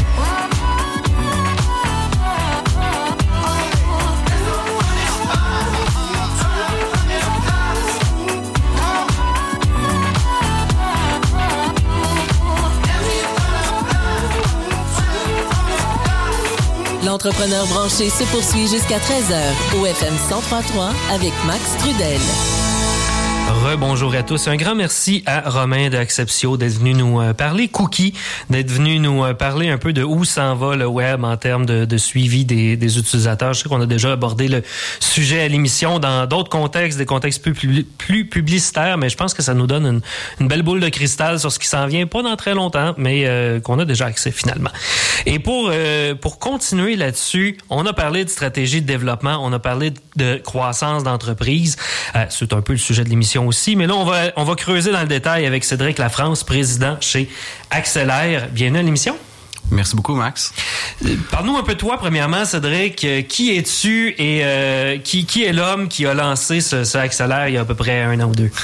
L'entrepreneur branché se poursuit jusqu'à 13h au FM 103.3 avec Max Trudel. Rebonjour à tous. Un grand merci à Romain de Acceptio d'être venu nous parler cookies, d'être venu nous parler un peu de où s'en va le web en termes de suivi des utilisateurs. Je sais qu'on a déjà abordé le sujet à l'émission dans d'autres contextes, des contextes plus publicitaires, mais je pense que ça nous donne une belle boule de cristal sur ce qui s'en vient, pas dans très longtemps, mais qu'on a déjà accès finalement. Et pour continuer là-dessus, on a parlé de stratégie de développement, on a parlé de croissance d'entreprise. C'est un peu le sujet de l'émission aussi, mais là, on va creuser dans le détail avec Cédric Lafrance, président chez Accélère. Bienvenue à l'émission. Merci beaucoup, Max. Parle-nous un peu de toi, premièrement, Cédric. Qui es-tu et qui est l'homme qui a lancé ce Accélère il y a à peu près 1 an ou 2?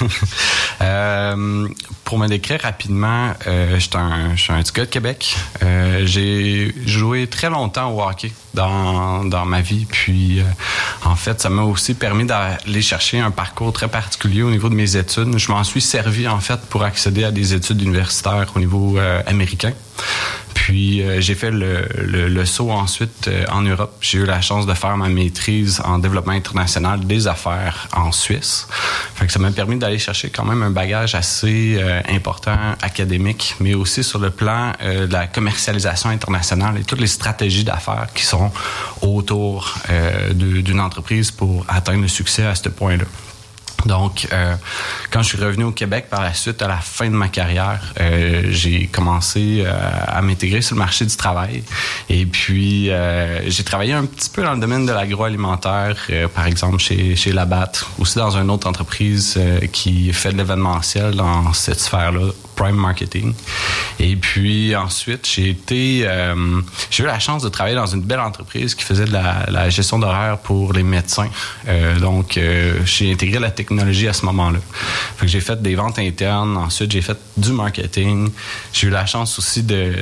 Pour me décrire rapidement, je suis un petit gars de Québec. J'ai joué très longtemps au hockey dans ma vie. Puis, en fait, ça m'a aussi permis d'aller chercher un parcours très particulier au niveau de mes études. Je m'en suis servi, en fait, pour accéder à des études universitaires au niveau américain. Puis, j'ai fait le saut ensuite en Europe. J'ai eu la chance de faire ma maîtrise en développement international des affaires en Suisse. Fait que ça m'a permis d'aller chercher quand même un bagage assez important académique, mais aussi sur le plan de la commercialisation internationale et toutes les stratégies d'affaires qui sont autour d'une entreprise pour atteindre le succès à ce point-là. Donc, quand je suis revenu au Québec par la suite, à la fin de ma carrière, j'ai commencé à m'intégrer sur le marché du travail. Et puis, j'ai travaillé un petit peu dans le domaine de l'agroalimentaire, par exemple chez Labatt, aussi dans une autre entreprise qui fait de l'événementiel dans cette sphère-là, Prime Marketing. Et puis ensuite, j'ai eu la chance de travailler dans une belle entreprise qui faisait de la gestion d'horaire pour les médecins. Donc, j'ai intégré la technologie technologie à ce moment-là. Fait que j'ai fait des ventes internes. Ensuite, j'ai fait du marketing. J'ai eu la chance aussi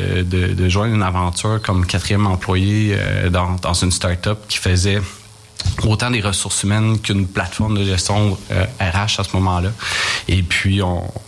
de joindre une aventure comme 4e employé dans une start-up qui faisait autant des ressources humaines qu'une plateforme de gestion RH à ce moment-là. Et puis,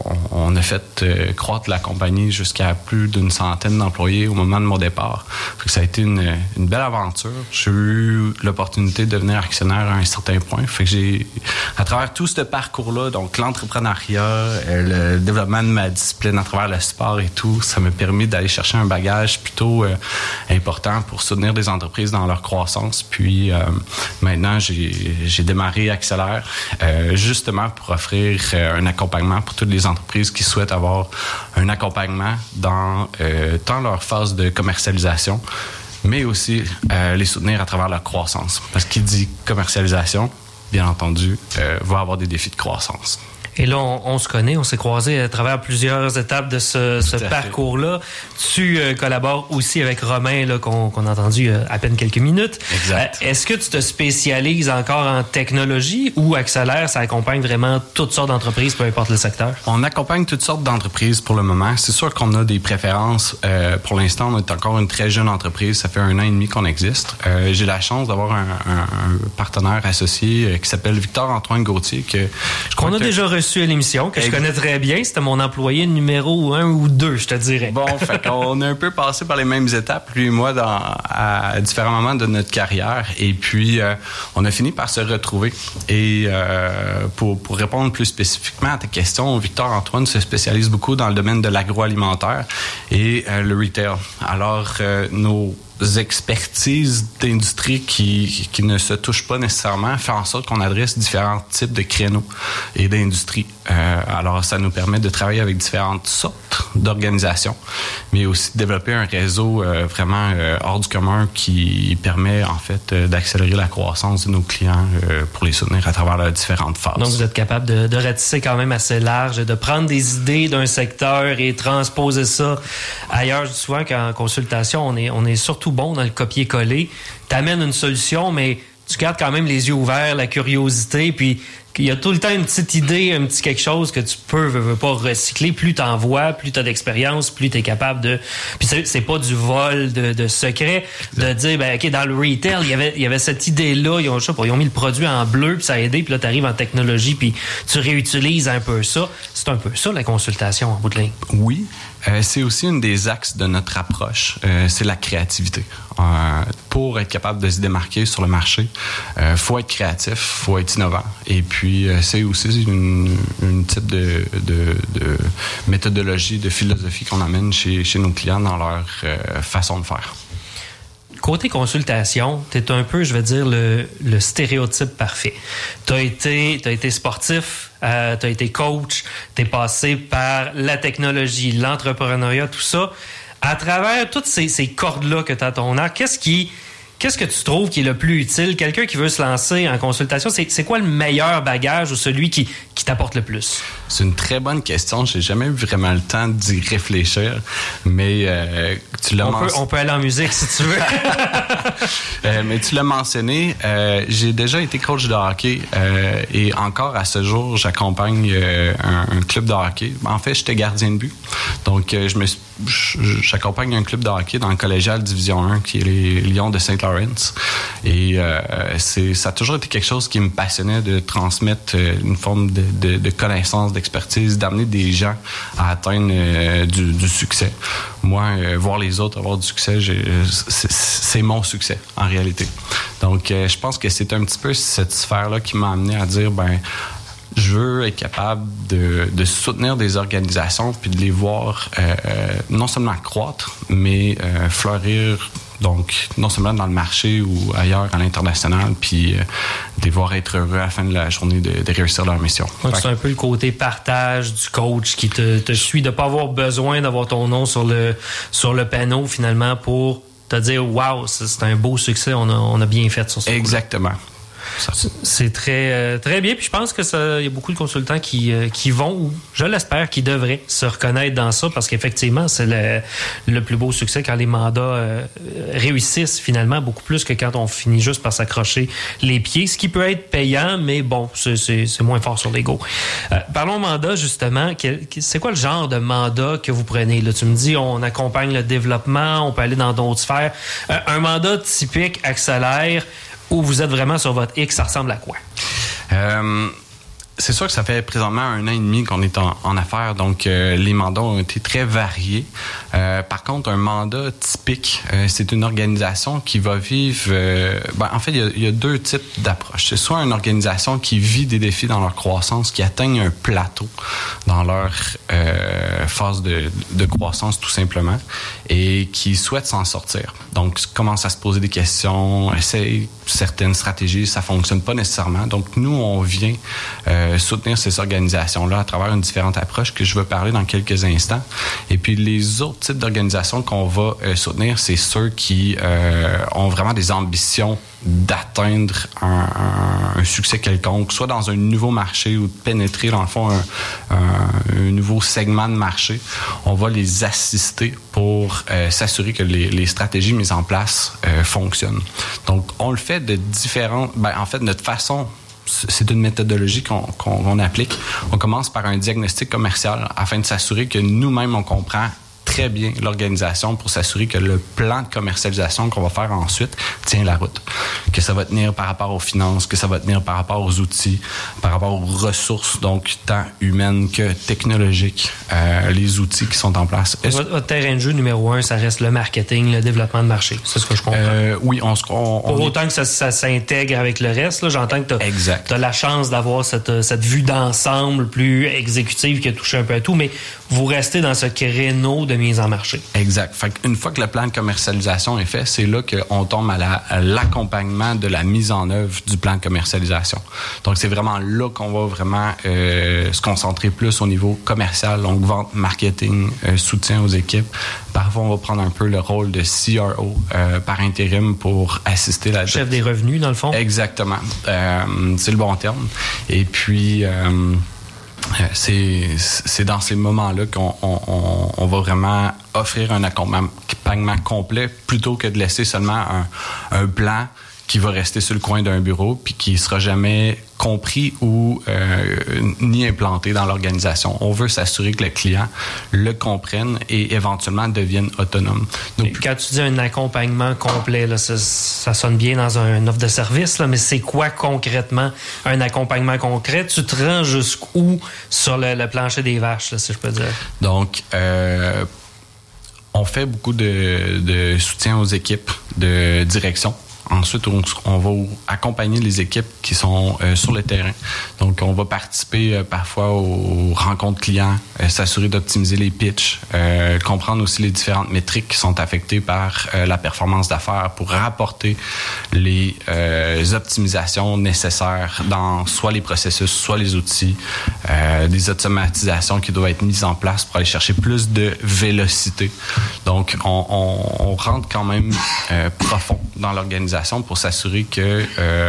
on a fait croître la compagnie jusqu'à plus d'une centaine d'employés au moment de mon départ. Fait que ça a été une belle aventure. J'ai eu l'opportunité de devenir actionnaire à un certain point. Fait que à travers tout ce parcours-là, donc l'entrepreneuriat, le développement de ma discipline à travers le sport et tout, ça m'a permis d'aller chercher un bagage plutôt important pour soutenir des entreprises dans leur croissance. Puis, maintenant, j'ai démarré Accélère justement pour offrir un accompagnement pour toutes les entreprises qui souhaitent avoir un accompagnement dans tant leur phase de commercialisation, mais aussi les soutenir à travers leur croissance. Parce qu'il dit commercialisation, bien entendu, va avoir des défis de croissance. Et là, on se connaît, on s'est croisés à travers plusieurs étapes de ce parcours-là. Tu collabores aussi avec Romain, là, qu'on a entendu à peine quelques minutes. Exact. Est-ce que tu te spécialises encore en technologie ou Accélère, ça accompagne vraiment toutes sortes d'entreprises, peu importe le secteur? On accompagne toutes sortes d'entreprises pour le moment. C'est sûr qu'on a des préférences. Pour l'instant, on est encore une très jeune entreprise. Ça fait 1 an et demi qu'on existe. J'ai la chance d'avoir un partenaire associé qui s'appelle Victor-Antoine Gauthier. Qu'on a déjà reçu à l'émission, que je connais très bien. C'était mon employé numéro 1 ou 2, je te dirais. Bon, fait qu'on a un peu passé par les mêmes étapes, lui et moi, à différents moments de notre carrière. Et puis, on a fini par se retrouver. Et pour répondre plus spécifiquement à ta question, Victor-Antoine se spécialise beaucoup dans le domaine de l'agroalimentaire et le retail. Alors, nos expertises d'industrie qui ne se touchent pas nécessairement fait en sorte qu'on adresse différents types de créneaux et d'industries. Alors, ça nous permet de travailler avec différentes sortes d'organisations, mais aussi de développer un réseau vraiment hors du commun qui permet, en fait, d'accélérer la croissance de nos clients pour les soutenir à travers leurs différentes phases. Donc, vous êtes capable de ratisser quand même assez large, de prendre des idées d'un secteur et transposer ça ailleurs. Je dis souvent qu'en consultation, on est surtout bon dans le copier-coller. T'amènes une solution, mais tu gardes quand même les yeux ouverts, la curiosité, puis il y a tout le temps une petite idée, un petit quelque chose que tu veux pas recycler. Plus t'en vois, plus t'as d'expérience, plus t'es capable de... Puis c'est pas du vol de secret, de dire, ben OK, dans le retail, il y avait cette idée-là, ils ont mis le produit en bleu, puis ça a aidé, puis là, t'arrives en technologie, puis tu réutilises un peu ça. C'est un peu ça, la consultation, en bout de ligne. Oui. C'est aussi une des axes de notre approche, c'est la créativité. Pour être capable de se démarquer sur le marché, faut être créatif, faut être innovant. Et puis, c'est aussi une type de méthodologie, de philosophie qu'on amène chez nos clients dans leur façon de faire. Côté consultation, t'es un peu, je vais dire, le stéréotype parfait. T'as été sportif, t'as été coach, t'es passé par la technologie, l'entrepreneuriat, tout ça. À travers toutes ces cordes-là que t'as à ton arc, qu'est-ce que tu trouves qui est le plus utile? Quelqu'un qui veut se lancer en consultation, c'est quoi le meilleur bagage ou celui qui t'apporte le plus? C'est une très bonne question. J'ai jamais eu vraiment le temps d'y réfléchir, mais tu l'as mentionné. On peut aller en musique si tu veux. Mais tu l'as mentionné. J'ai déjà été coach de hockey et encore à ce jour, j'accompagne un club de hockey. En fait, j'étais gardien de but. Donc, j'accompagne un club de hockey dans le collégial Division 1 qui est les Lions de Saint-Laurent. Et ça a toujours été quelque chose qui me passionnait de transmettre une forme de connaissance, d'expertise, d'amener des gens à atteindre du succès. Moi, voir les autres avoir du succès, c'est mon succès en réalité. Donc, je pense que c'est un petit peu cette sphère-là qui m'a amené à dire, je veux être capable de soutenir des organisations puis de les voir non seulement croître, mais fleurir, donc non seulement dans le marché ou ailleurs à l'international, puis de les voir être heureux à la fin de la journée de réussir leur mission. Donc, c'est un peu le côté partage du coach qui te suit, de ne pas avoir besoin d'avoir ton nom sur le panneau finalement pour te dire « Wow, c'est un beau succès, on a bien fait sur ça. » Exactement. C'est très très bien. Puis je pense que il y a beaucoup de consultants qui vont, ou je l'espère, qui devraient se reconnaître dans ça, parce qu'effectivement, c'est le plus beau succès quand les mandats réussissent finalement, beaucoup plus que quand on finit juste par s'accrocher les pieds, ce qui peut être payant, mais bon, c'est moins fort sur l'ego. Parlons mandat, justement. C'est quoi le genre de mandat que vous prenez? Là, tu me dis, on accompagne le développement, on peut aller dans d'autres sphères. Un mandat typique Accélère, où vous êtes vraiment sur votre X, ça ressemble à quoi? C'est sûr que ça fait présentement 1 an et demi qu'on est en affaires, donc les mandats ont été très variés. Par contre, un mandat typique, c'est une organisation qui va vivre... en fait, il y a 2 types d'approches. C'est soit une organisation qui vit des défis dans leur croissance, qui atteignent un plateau dans leur phase de croissance, tout simplement, et qui souhaite s'en sortir. Donc, commence à se poser des questions, essaye certaines stratégies, ça fonctionne pas nécessairement. Donc, nous, on vient soutenir ces organisations-là à travers une différente approche que je vais parler dans quelques instants. Et puis, les autres types d'organisations qu'on va soutenir, c'est ceux qui ont vraiment des ambitions d'atteindre un succès quelconque, soit dans un nouveau marché ou de pénétrer, dans le fond, un nouveau segment de marché. On va les assister pour s'assurer que les stratégies mises en place fonctionnent. Donc, on le fait de différentes... en fait, notre façon... C'est une méthodologie qu'on applique. On commence par un diagnostic commercial afin de s'assurer que nous-mêmes, on comprend très bien l'organisation pour s'assurer que le plan de commercialisation qu'on va faire ensuite tient la route. Que ça va tenir par rapport aux finances, que ça va tenir par rapport aux outils, par rapport aux ressources, donc tant humaines que technologiques, les outils qui sont en place. Votre terrain de jeu numéro 1, ça reste le marketing, le développement de marché. C'est ce que je comprends. Oui, Pour autant que ça s'intègre avec le reste, là, j'entends que tu as la chance d'avoir cette vue d'ensemble plus exécutive qui a touché un peu à tout, mais vous restez dans ce créneau de mise en marché. Exact. Fait qu'une fois que le plan de commercialisation est fait, c'est là qu'on tombe à l'accompagnement de la mise en œuvre du plan de commercialisation. Donc, c'est vraiment là qu'on va vraiment se concentrer plus au niveau commercial, donc vente, marketing, soutien aux équipes. Parfois, on va prendre un peu le rôle de CRO par intérim pour assister la... Chef des revenus, dans le fond. Exactement. C'est le bon terme. Et puis... c'est dans ces moments-là qu'on va vraiment offrir un accompagnement complet plutôt que de laisser seulement un plan qui va rester sur le coin d'un bureau puis qui ne sera jamais compris ou ni implanté dans l'organisation. On veut s'assurer que le client le comprenne et éventuellement devienne autonome. Donc, quand tu dis un accompagnement complet, là, ça sonne bien dans une offre de service, là, mais c'est quoi concrètement un accompagnement concret? Tu te rends jusqu'où sur le plancher des vaches, là, si je peux dire? Donc, on fait beaucoup de soutien aux équipes de direction. Ensuite, on va accompagner les équipes qui sont sur le terrain. Donc, on va participer parfois aux rencontres clients, s'assurer d'optimiser les pitchs, comprendre aussi les différentes métriques qui sont affectées par la performance d'affaires pour rapporter les optimisations nécessaires dans soit les processus, soit les outils, des automatisations qui doivent être mises en place pour aller chercher plus de vélocité. Donc, on rentre quand même profond dans l'organisation pour s'assurer que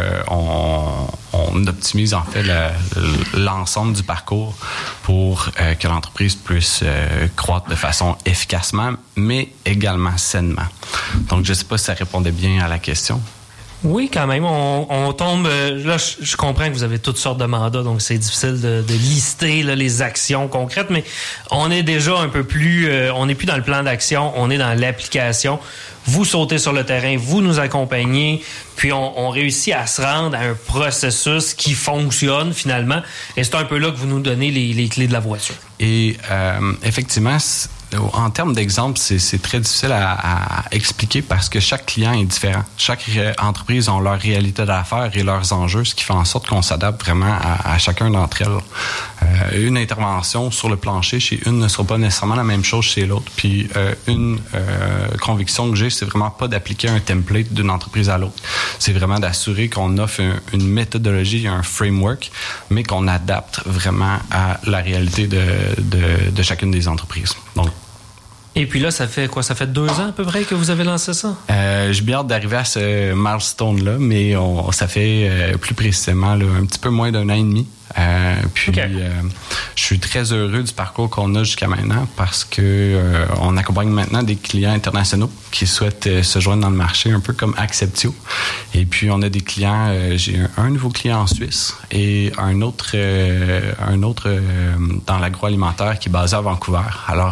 on optimise en fait l'ensemble du parcours pour que l'entreprise puisse croître de façon efficacement, mais également sainement. Donc, je ne sais pas si ça répondait bien à la question. Oui, quand même. On tombe... Là, je comprends que vous avez toutes sortes de mandats, donc c'est difficile de lister là, les actions concrètes, mais on est déjà un peu plus... on n'est plus dans le plan d'action, on est dans l'application. Vous sautez sur le terrain, vous nous accompagnez, puis on réussit à se rendre à un processus qui fonctionne finalement. Et c'est un peu là que vous nous donnez les clés de la voiture. Et effectivement... En termes d'exemple, c'est très difficile à expliquer parce que chaque client est différent. Chaque entreprise a leur réalité d'affaires et leurs enjeux, ce qui fait en sorte qu'on s'adapte vraiment à chacun d'entre elles. Une intervention sur le plancher chez une ne sera pas nécessairement la même chose chez l'autre. Puis une conviction que j'ai, c'est vraiment pas d'appliquer un template d'une entreprise à l'autre. C'est vraiment d'assurer qu'on offre une méthodologie, un framework, mais qu'on adapte vraiment à la réalité de chacune des entreprises. Donc, Et puis là, ça fait quoi? Ça fait 2 ans à peu près que vous avez lancé ça? J'ai bien hâte d'arriver à ce milestone-là, mais ça fait plus précisément là, un petit peu moins d'1 an et demi. Je suis très heureux du parcours qu'on a jusqu'à maintenant parce que on accompagne maintenant des clients internationaux qui souhaitent se joindre dans le marché, un peu comme Acceptio. Et puis on a des clients, j'ai un nouveau client en Suisse et un autre dans l'agroalimentaire qui est basé à Vancouver. Alors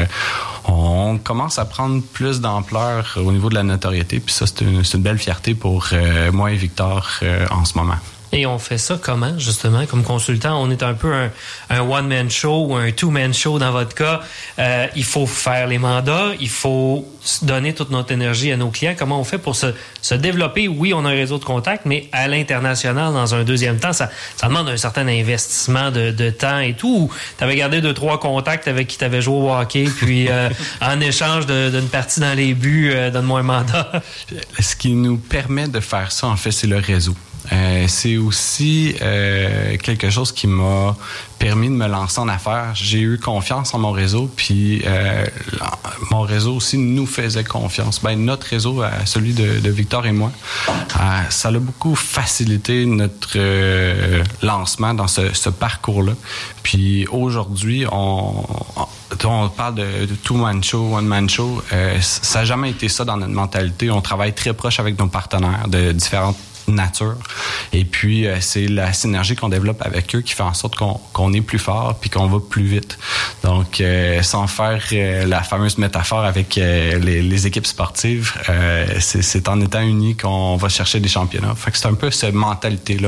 on commence à prendre plus d'ampleur au niveau de la notoriété, puis ça c'est une belle fierté pour moi et Victor en ce moment. Et on fait ça comment, justement, comme consultant? On est un peu un one-man show ou un two-man show dans votre cas. Il faut faire les mandats, il faut donner toute notre énergie à nos clients. Comment on fait pour se développer? Oui, on a un réseau de contacts, mais à l'international, dans un deuxième temps, ça demande un certain investissement de temps et tout. Tu avais gardé 2-3 contacts avec qui tu avais joué au hockey, puis en échange d'une partie dans les buts, donne-moi un mandat. Ce qui nous permet de faire ça, en fait, c'est le réseau. C'est aussi quelque chose qui m'a permis de me lancer en affaires. J'ai eu confiance en mon réseau, puis mon réseau aussi nous faisait confiance. Notre réseau, celui de Victor et moi, ça a beaucoup facilité notre lancement dans ce parcours-là. Puis aujourd'hui, on parle de two-man show, one-man show. Ça n'a jamais été ça dans notre mentalité. On travaille très proche avec nos partenaires de différentes nature. Et puis, c'est la synergie qu'on développe avec eux qui fait en sorte qu'on est plus fort puis qu'on va plus vite. Donc, sans faire la fameuse métaphore avec les équipes sportives, c'est en étant unis qu'on va chercher des championnats. Fait que c'est un peu cette mentalité-là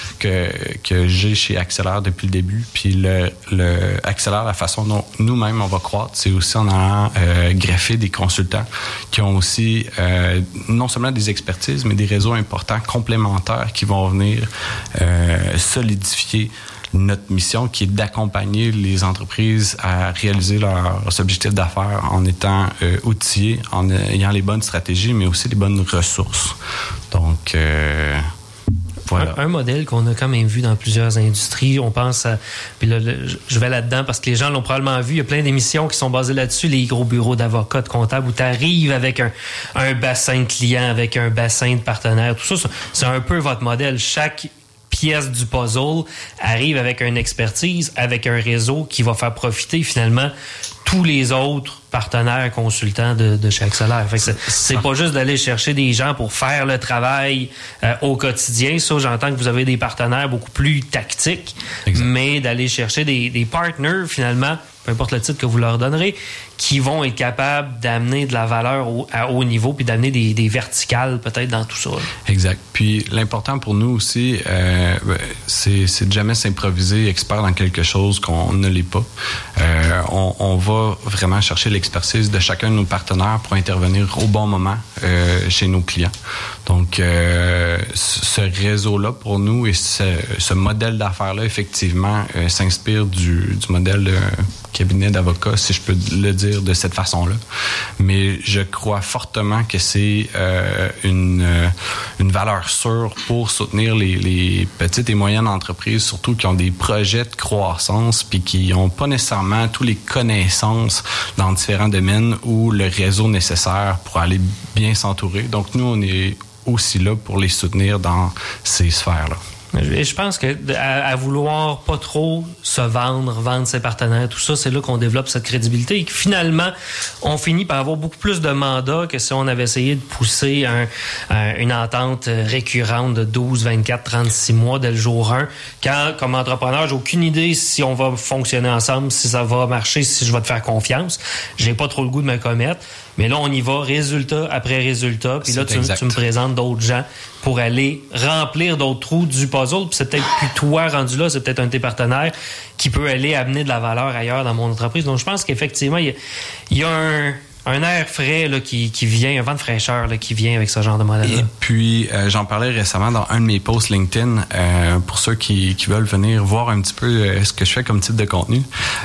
que j'ai chez Accélère depuis le début. Puis, le Accélère, la façon dont nous-mêmes on va croître, c'est aussi en allant greffer des consultants qui ont aussi non seulement des expertises, mais des réseaux importants complémentaires qui vont venir solidifier notre mission qui est d'accompagner les entreprises à réaliser leurs objectifs d'affaires en étant outillés, en ayant les bonnes stratégies, mais aussi les bonnes ressources. Donc, voilà. Un modèle qu'on a quand même vu dans plusieurs industries, on pense à... Puis là, je vais là-dedans parce que les gens l'ont probablement vu, il y a plein d'émissions qui sont basées là-dessus, les gros bureaux d'avocats, de comptables, où tu arrives avec un bassin de clients, avec un bassin de partenaires, tout ça, c'est un peu votre modèle. Chaque pièce du puzzle arrive avec une expertise, avec un réseau qui va faire profiter finalement tous les autres partenaires consultants de chez Accélère. Fait que c'est pas juste d'aller chercher des gens pour faire le travail au quotidien. Ça, j'entends que vous avez des partenaires beaucoup plus tactiques, exact, mais d'aller chercher des partners, finalement, peu importe le titre que vous leur donnerez, qui vont être capables d'amener de la valeur à haut niveau puis d'amener des verticales peut-être dans tout ça. Exact. Puis l'important pour nous aussi, c'est de jamais s'improviser expert dans quelque chose qu'on ne l'est pas. On va vraiment chercher l'expertise de chacun de nos partenaires pour intervenir au bon moment chez nos clients. Donc, ce réseau-là pour nous et ce modèle d'affaires-là, effectivement, s'inspire du modèle cabinet d'avocats, si je peux le dire de cette façon-là. Mais je crois fortement que c'est une valeur sûre pour soutenir les petites et moyennes entreprises, surtout qui ont des projets de croissance puis qui n'ont pas nécessairement toutes les connaissances dans différents domaines ou le réseau nécessaire pour aller bien s'entourer. Donc, nous, on est aussi là pour les soutenir dans ces sphères-là. Et je pense que à vouloir pas trop se vendre ses partenaires, tout ça, c'est là qu'on développe cette crédibilité et que finalement, on finit par avoir beaucoup plus de mandats que si on avait essayé de pousser une entente récurrente de 12, 24, 36 mois dès le jour 1. Quand, comme entrepreneur, j'ai aucune idée si on va fonctionner ensemble, si ça va marcher, si je vais te faire confiance. J'ai pas trop le goût de me commettre. Mais là, on y va, résultat après résultat. Puis là, tu me présentes d'autres gens pour aller remplir d'autres trous du puzzle. Puis c'est peut-être plus toi rendu là, c'est peut-être un de tes partenaires qui peut aller amener de la valeur ailleurs dans mon entreprise. Donc, je pense qu'effectivement, il y a un air frais là, qui vient, un vent de fraîcheur là, qui vient avec ce genre de modèle-là. Et puis, j'en parlais récemment dans un de mes posts LinkedIn, pour ceux qui veulent venir voir un petit peu ce que je fais comme type de contenu.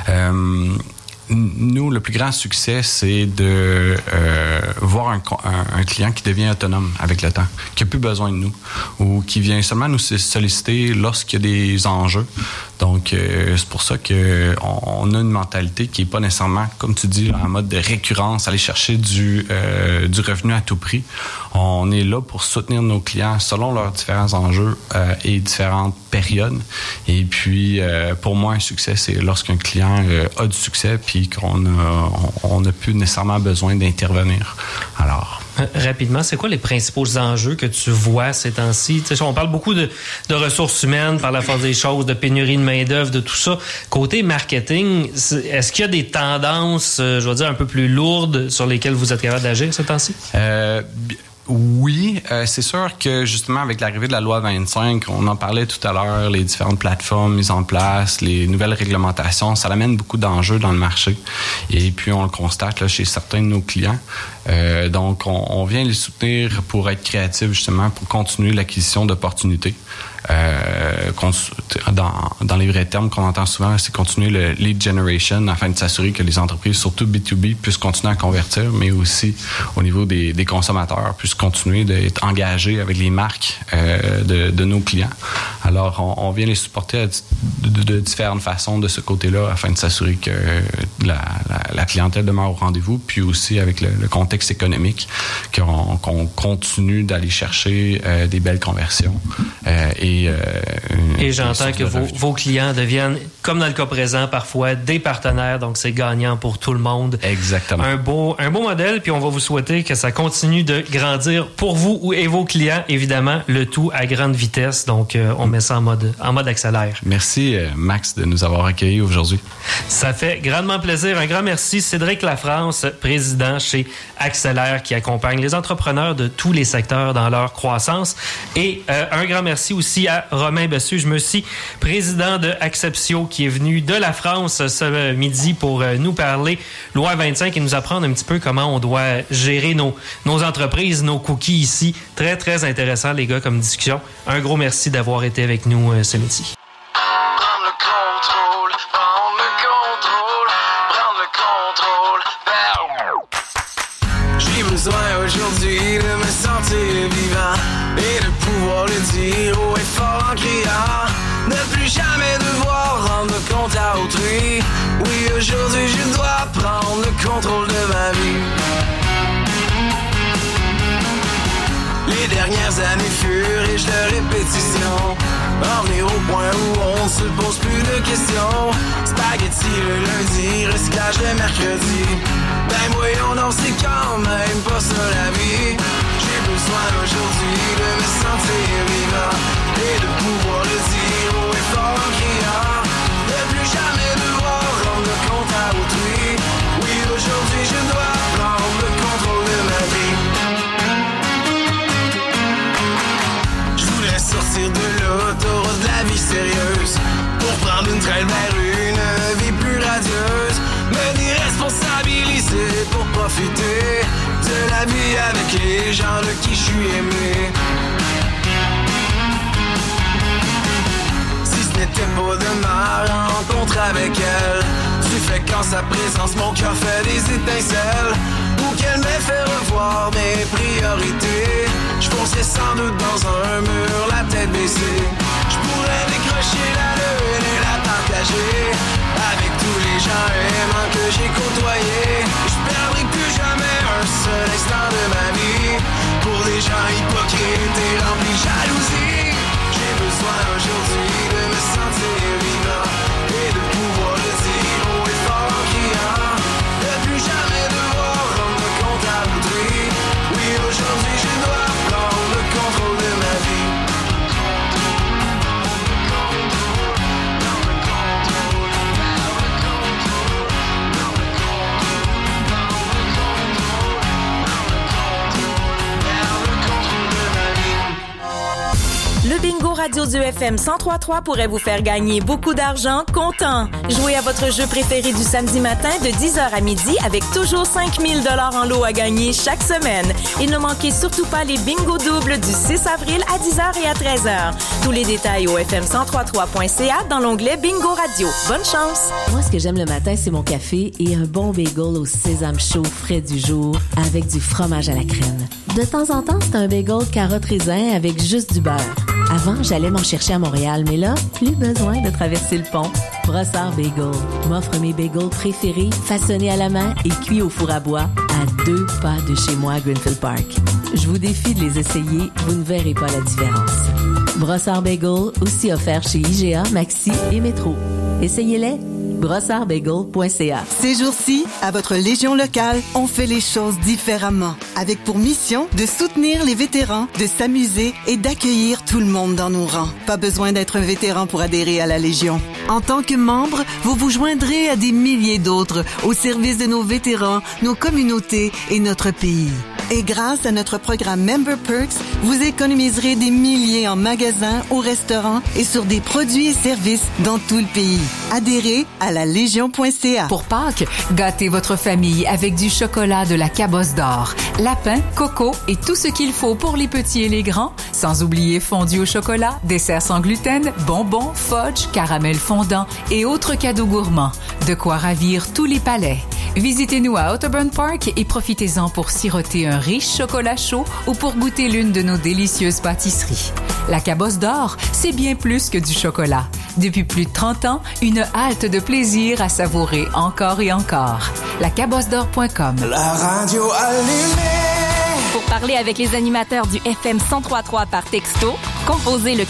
Nous, le plus grand succès, c'est de voir un client qui devient autonome avec le temps, qui n'a plus besoin de nous, ou qui vient seulement nous solliciter lorsqu'il y a des enjeux. Donc, c'est pour ça que on a une mentalité qui est pas nécessairement, comme tu dis, en mode de récurrence, aller chercher du revenu à tout prix. On est là pour soutenir nos clients selon leurs différents enjeux et différentes périodes. Et puis, pour moi, un succès, c'est lorsqu'un client a du succès puis qu'on n'a plus nécessairement besoin d'intervenir. Alors... Rapidement, c'est quoi les principaux enjeux que tu vois ces temps-ci? T'sais, on parle beaucoup de ressources humaines par la force des choses, de pénurie de main-d'œuvre, de tout ça. Côté marketing, est-ce qu'il y a des tendances, je vais dire, un peu plus lourdes sur lesquelles vous êtes capable d'agir ces temps-ci? Oui, c'est sûr que justement avec l'arrivée de la loi 25, on en parlait tout à l'heure, les différentes plateformes mises en place, les nouvelles réglementations, ça amène beaucoup d'enjeux dans le marché. Et puis on le constate là, chez certains de nos clients. Donc on vient les soutenir pour être créatifs justement, pour continuer l'acquisition d'opportunités. Dans les vrais termes qu'on entend souvent, c'est continuer le lead generation afin de s'assurer que les entreprises, surtout B2B, puissent continuer à convertir, mais aussi au niveau des consommateurs, puissent continuer d'être engagés avec les marques de nos clients. Alors, on vient les supporter de différentes façons de ce côté-là afin de s'assurer que la clientèle demeure au rendez-vous, puis aussi avec le contexte économique, qu'on continue d'aller chercher des belles conversions. Et j'entends que vos clients deviennent, comme dans le cas présent, parfois des partenaires, donc c'est gagnant pour tout le monde. Exactement. Un beau modèle, puis on va vous souhaiter que ça continue de grandir pour vous et vos clients, évidemment, le tout à grande vitesse. Donc, on met ça en mode accélère. Merci, Max, de nous avoir accueillis aujourd'hui. Ça fait grandement plaisir. Un grand merci, Cédric Lafrance, président chez Accélère, qui accompagne les entrepreneurs de tous les secteurs dans leur croissance. Et un grand merci aussi à Romain Bessu, je me suis président de Acceptio, qui est venu de la France ce midi pour nous parler loi 25 et nous apprendre un petit peu comment on doit gérer nos entreprises, nos cookies ici. Très, très intéressant, les gars, comme discussion. Un gros merci d'avoir été avec nous ce midi. J'ai besoin aujourd'hui de me sentir vivant et de pouvoir le dire haut et fort en criant. Ne plus jamais devoir rendre compte à autrui. Oui, aujourd'hui je dois prendre le contrôle de ma vie. Les dernières années furent riches de répétitions. En venir au point où on se pose plus de questions. Spaghetti le lundi, recyclage le mercredi. Ben voyons donc, c'est quand même pas ça la vie. J'ai besoin aujourd'hui de me sentir vivant et de pouvoir le dire haut et fort en criant. Ne plus jamais devoir rendre compte à autrui. Oui, aujourd'hui je dois prendre le contrôle de ma vie. Je voulais sortir de l'autoroute de la vie sérieuse pour prendre une traîne vers une vie plus radieuse. Me déresponsabiliser pour profiter de la vie avec les gens de qui je suis aimé. Si ce n'était pas de ma rencontre avec elle, du fait qu'en sa présence mon cœur fait des étincelles, ou qu'elle m'ait fait revoir mes priorités, je fonçais sans doute dans un mur, la tête baissée. Je pourrais décrocher la lune et la partager avec tous les gens aimants que j'ai côtoyés. Je perdrai plus jamais un seul instant de ma vie pour des gens hypocrites et remplis de jalousie. J'ai besoin aujourd'hui de me sentir vivant et de pouvoir le dire haut et fort en criant. Ne plus jamais devoir rendre compte à autrui. Oui, aujourd'hui je dois prendre le contrôle de ma vie. Le bingo radio du FM 103.3 pourrait vous faire gagner beaucoup d'argent comptant. Jouez à votre jeu préféré du samedi matin de 10h à midi avec toujours 5 000 $ en lot à gagner chaque semaine. Et ne manquez surtout pas les bingos doubles du 6 avril à 10h et à 13h. Tous les détails au fm1033.ca dans l'onglet Bingo Radio. Bonne chance! Moi, ce que j'aime le matin, c'est mon café et un bon bagel au sésame chaud frais du jour avec du fromage à la crème. De temps en temps, c'est un bagel carotte raisin avec juste du beurre. Avant, j'allais m'en chercher à Montréal, mais là, plus besoin de traverser le pont. Brossard Bagel m'offre mes bagels préférés, façonnés à la main et cuits au four à bois, à 2 pas de chez moi à Greenfield Park. Je vous défie de les essayer, vous ne verrez pas la différence. Brossard Bagel, aussi offert chez IGA, Maxi et Métro. Essayez-les. brossardbagel.ca. Ces jours-ci, à votre Légion locale, on fait les choses différemment. Avec pour mission de soutenir les vétérans, de s'amuser et d'accueillir tout le monde dans nos rangs. Pas besoin d'être un vétéran pour adhérer à la Légion. En tant que membre, vous vous joindrez à des milliers d'autres au service de nos vétérans, nos communautés et notre pays. Et grâce à notre programme Member Perks, vous économiserez des milliers en magasins, au restaurant et sur des produits et services dans tout le pays. Adhérez à la Légion.ca. Pour Pâques, gâtez votre famille avec du chocolat de la Cabosse d'Or. Lapin, coco et tout ce qu'il faut pour les petits et les grands. Sans oublier fondue au chocolat, dessert sans gluten, bonbons, fudge, caramel fondant et autres cadeaux gourmands. De quoi ravir tous les palais. Visitez-nous à Otterburn Park et profitez-en pour siroter un riche chocolat chaud ou pour goûter l'une de nos délicieuses pâtisseries. La Cabosse d'Or, c'est bien plus que du chocolat. Depuis plus de 30 ans, une halte de plaisir à savourer encore et encore. lacabossedor.com. La radio allumée. Pour parler avec les animateurs du FM 103.3 par texto, composez le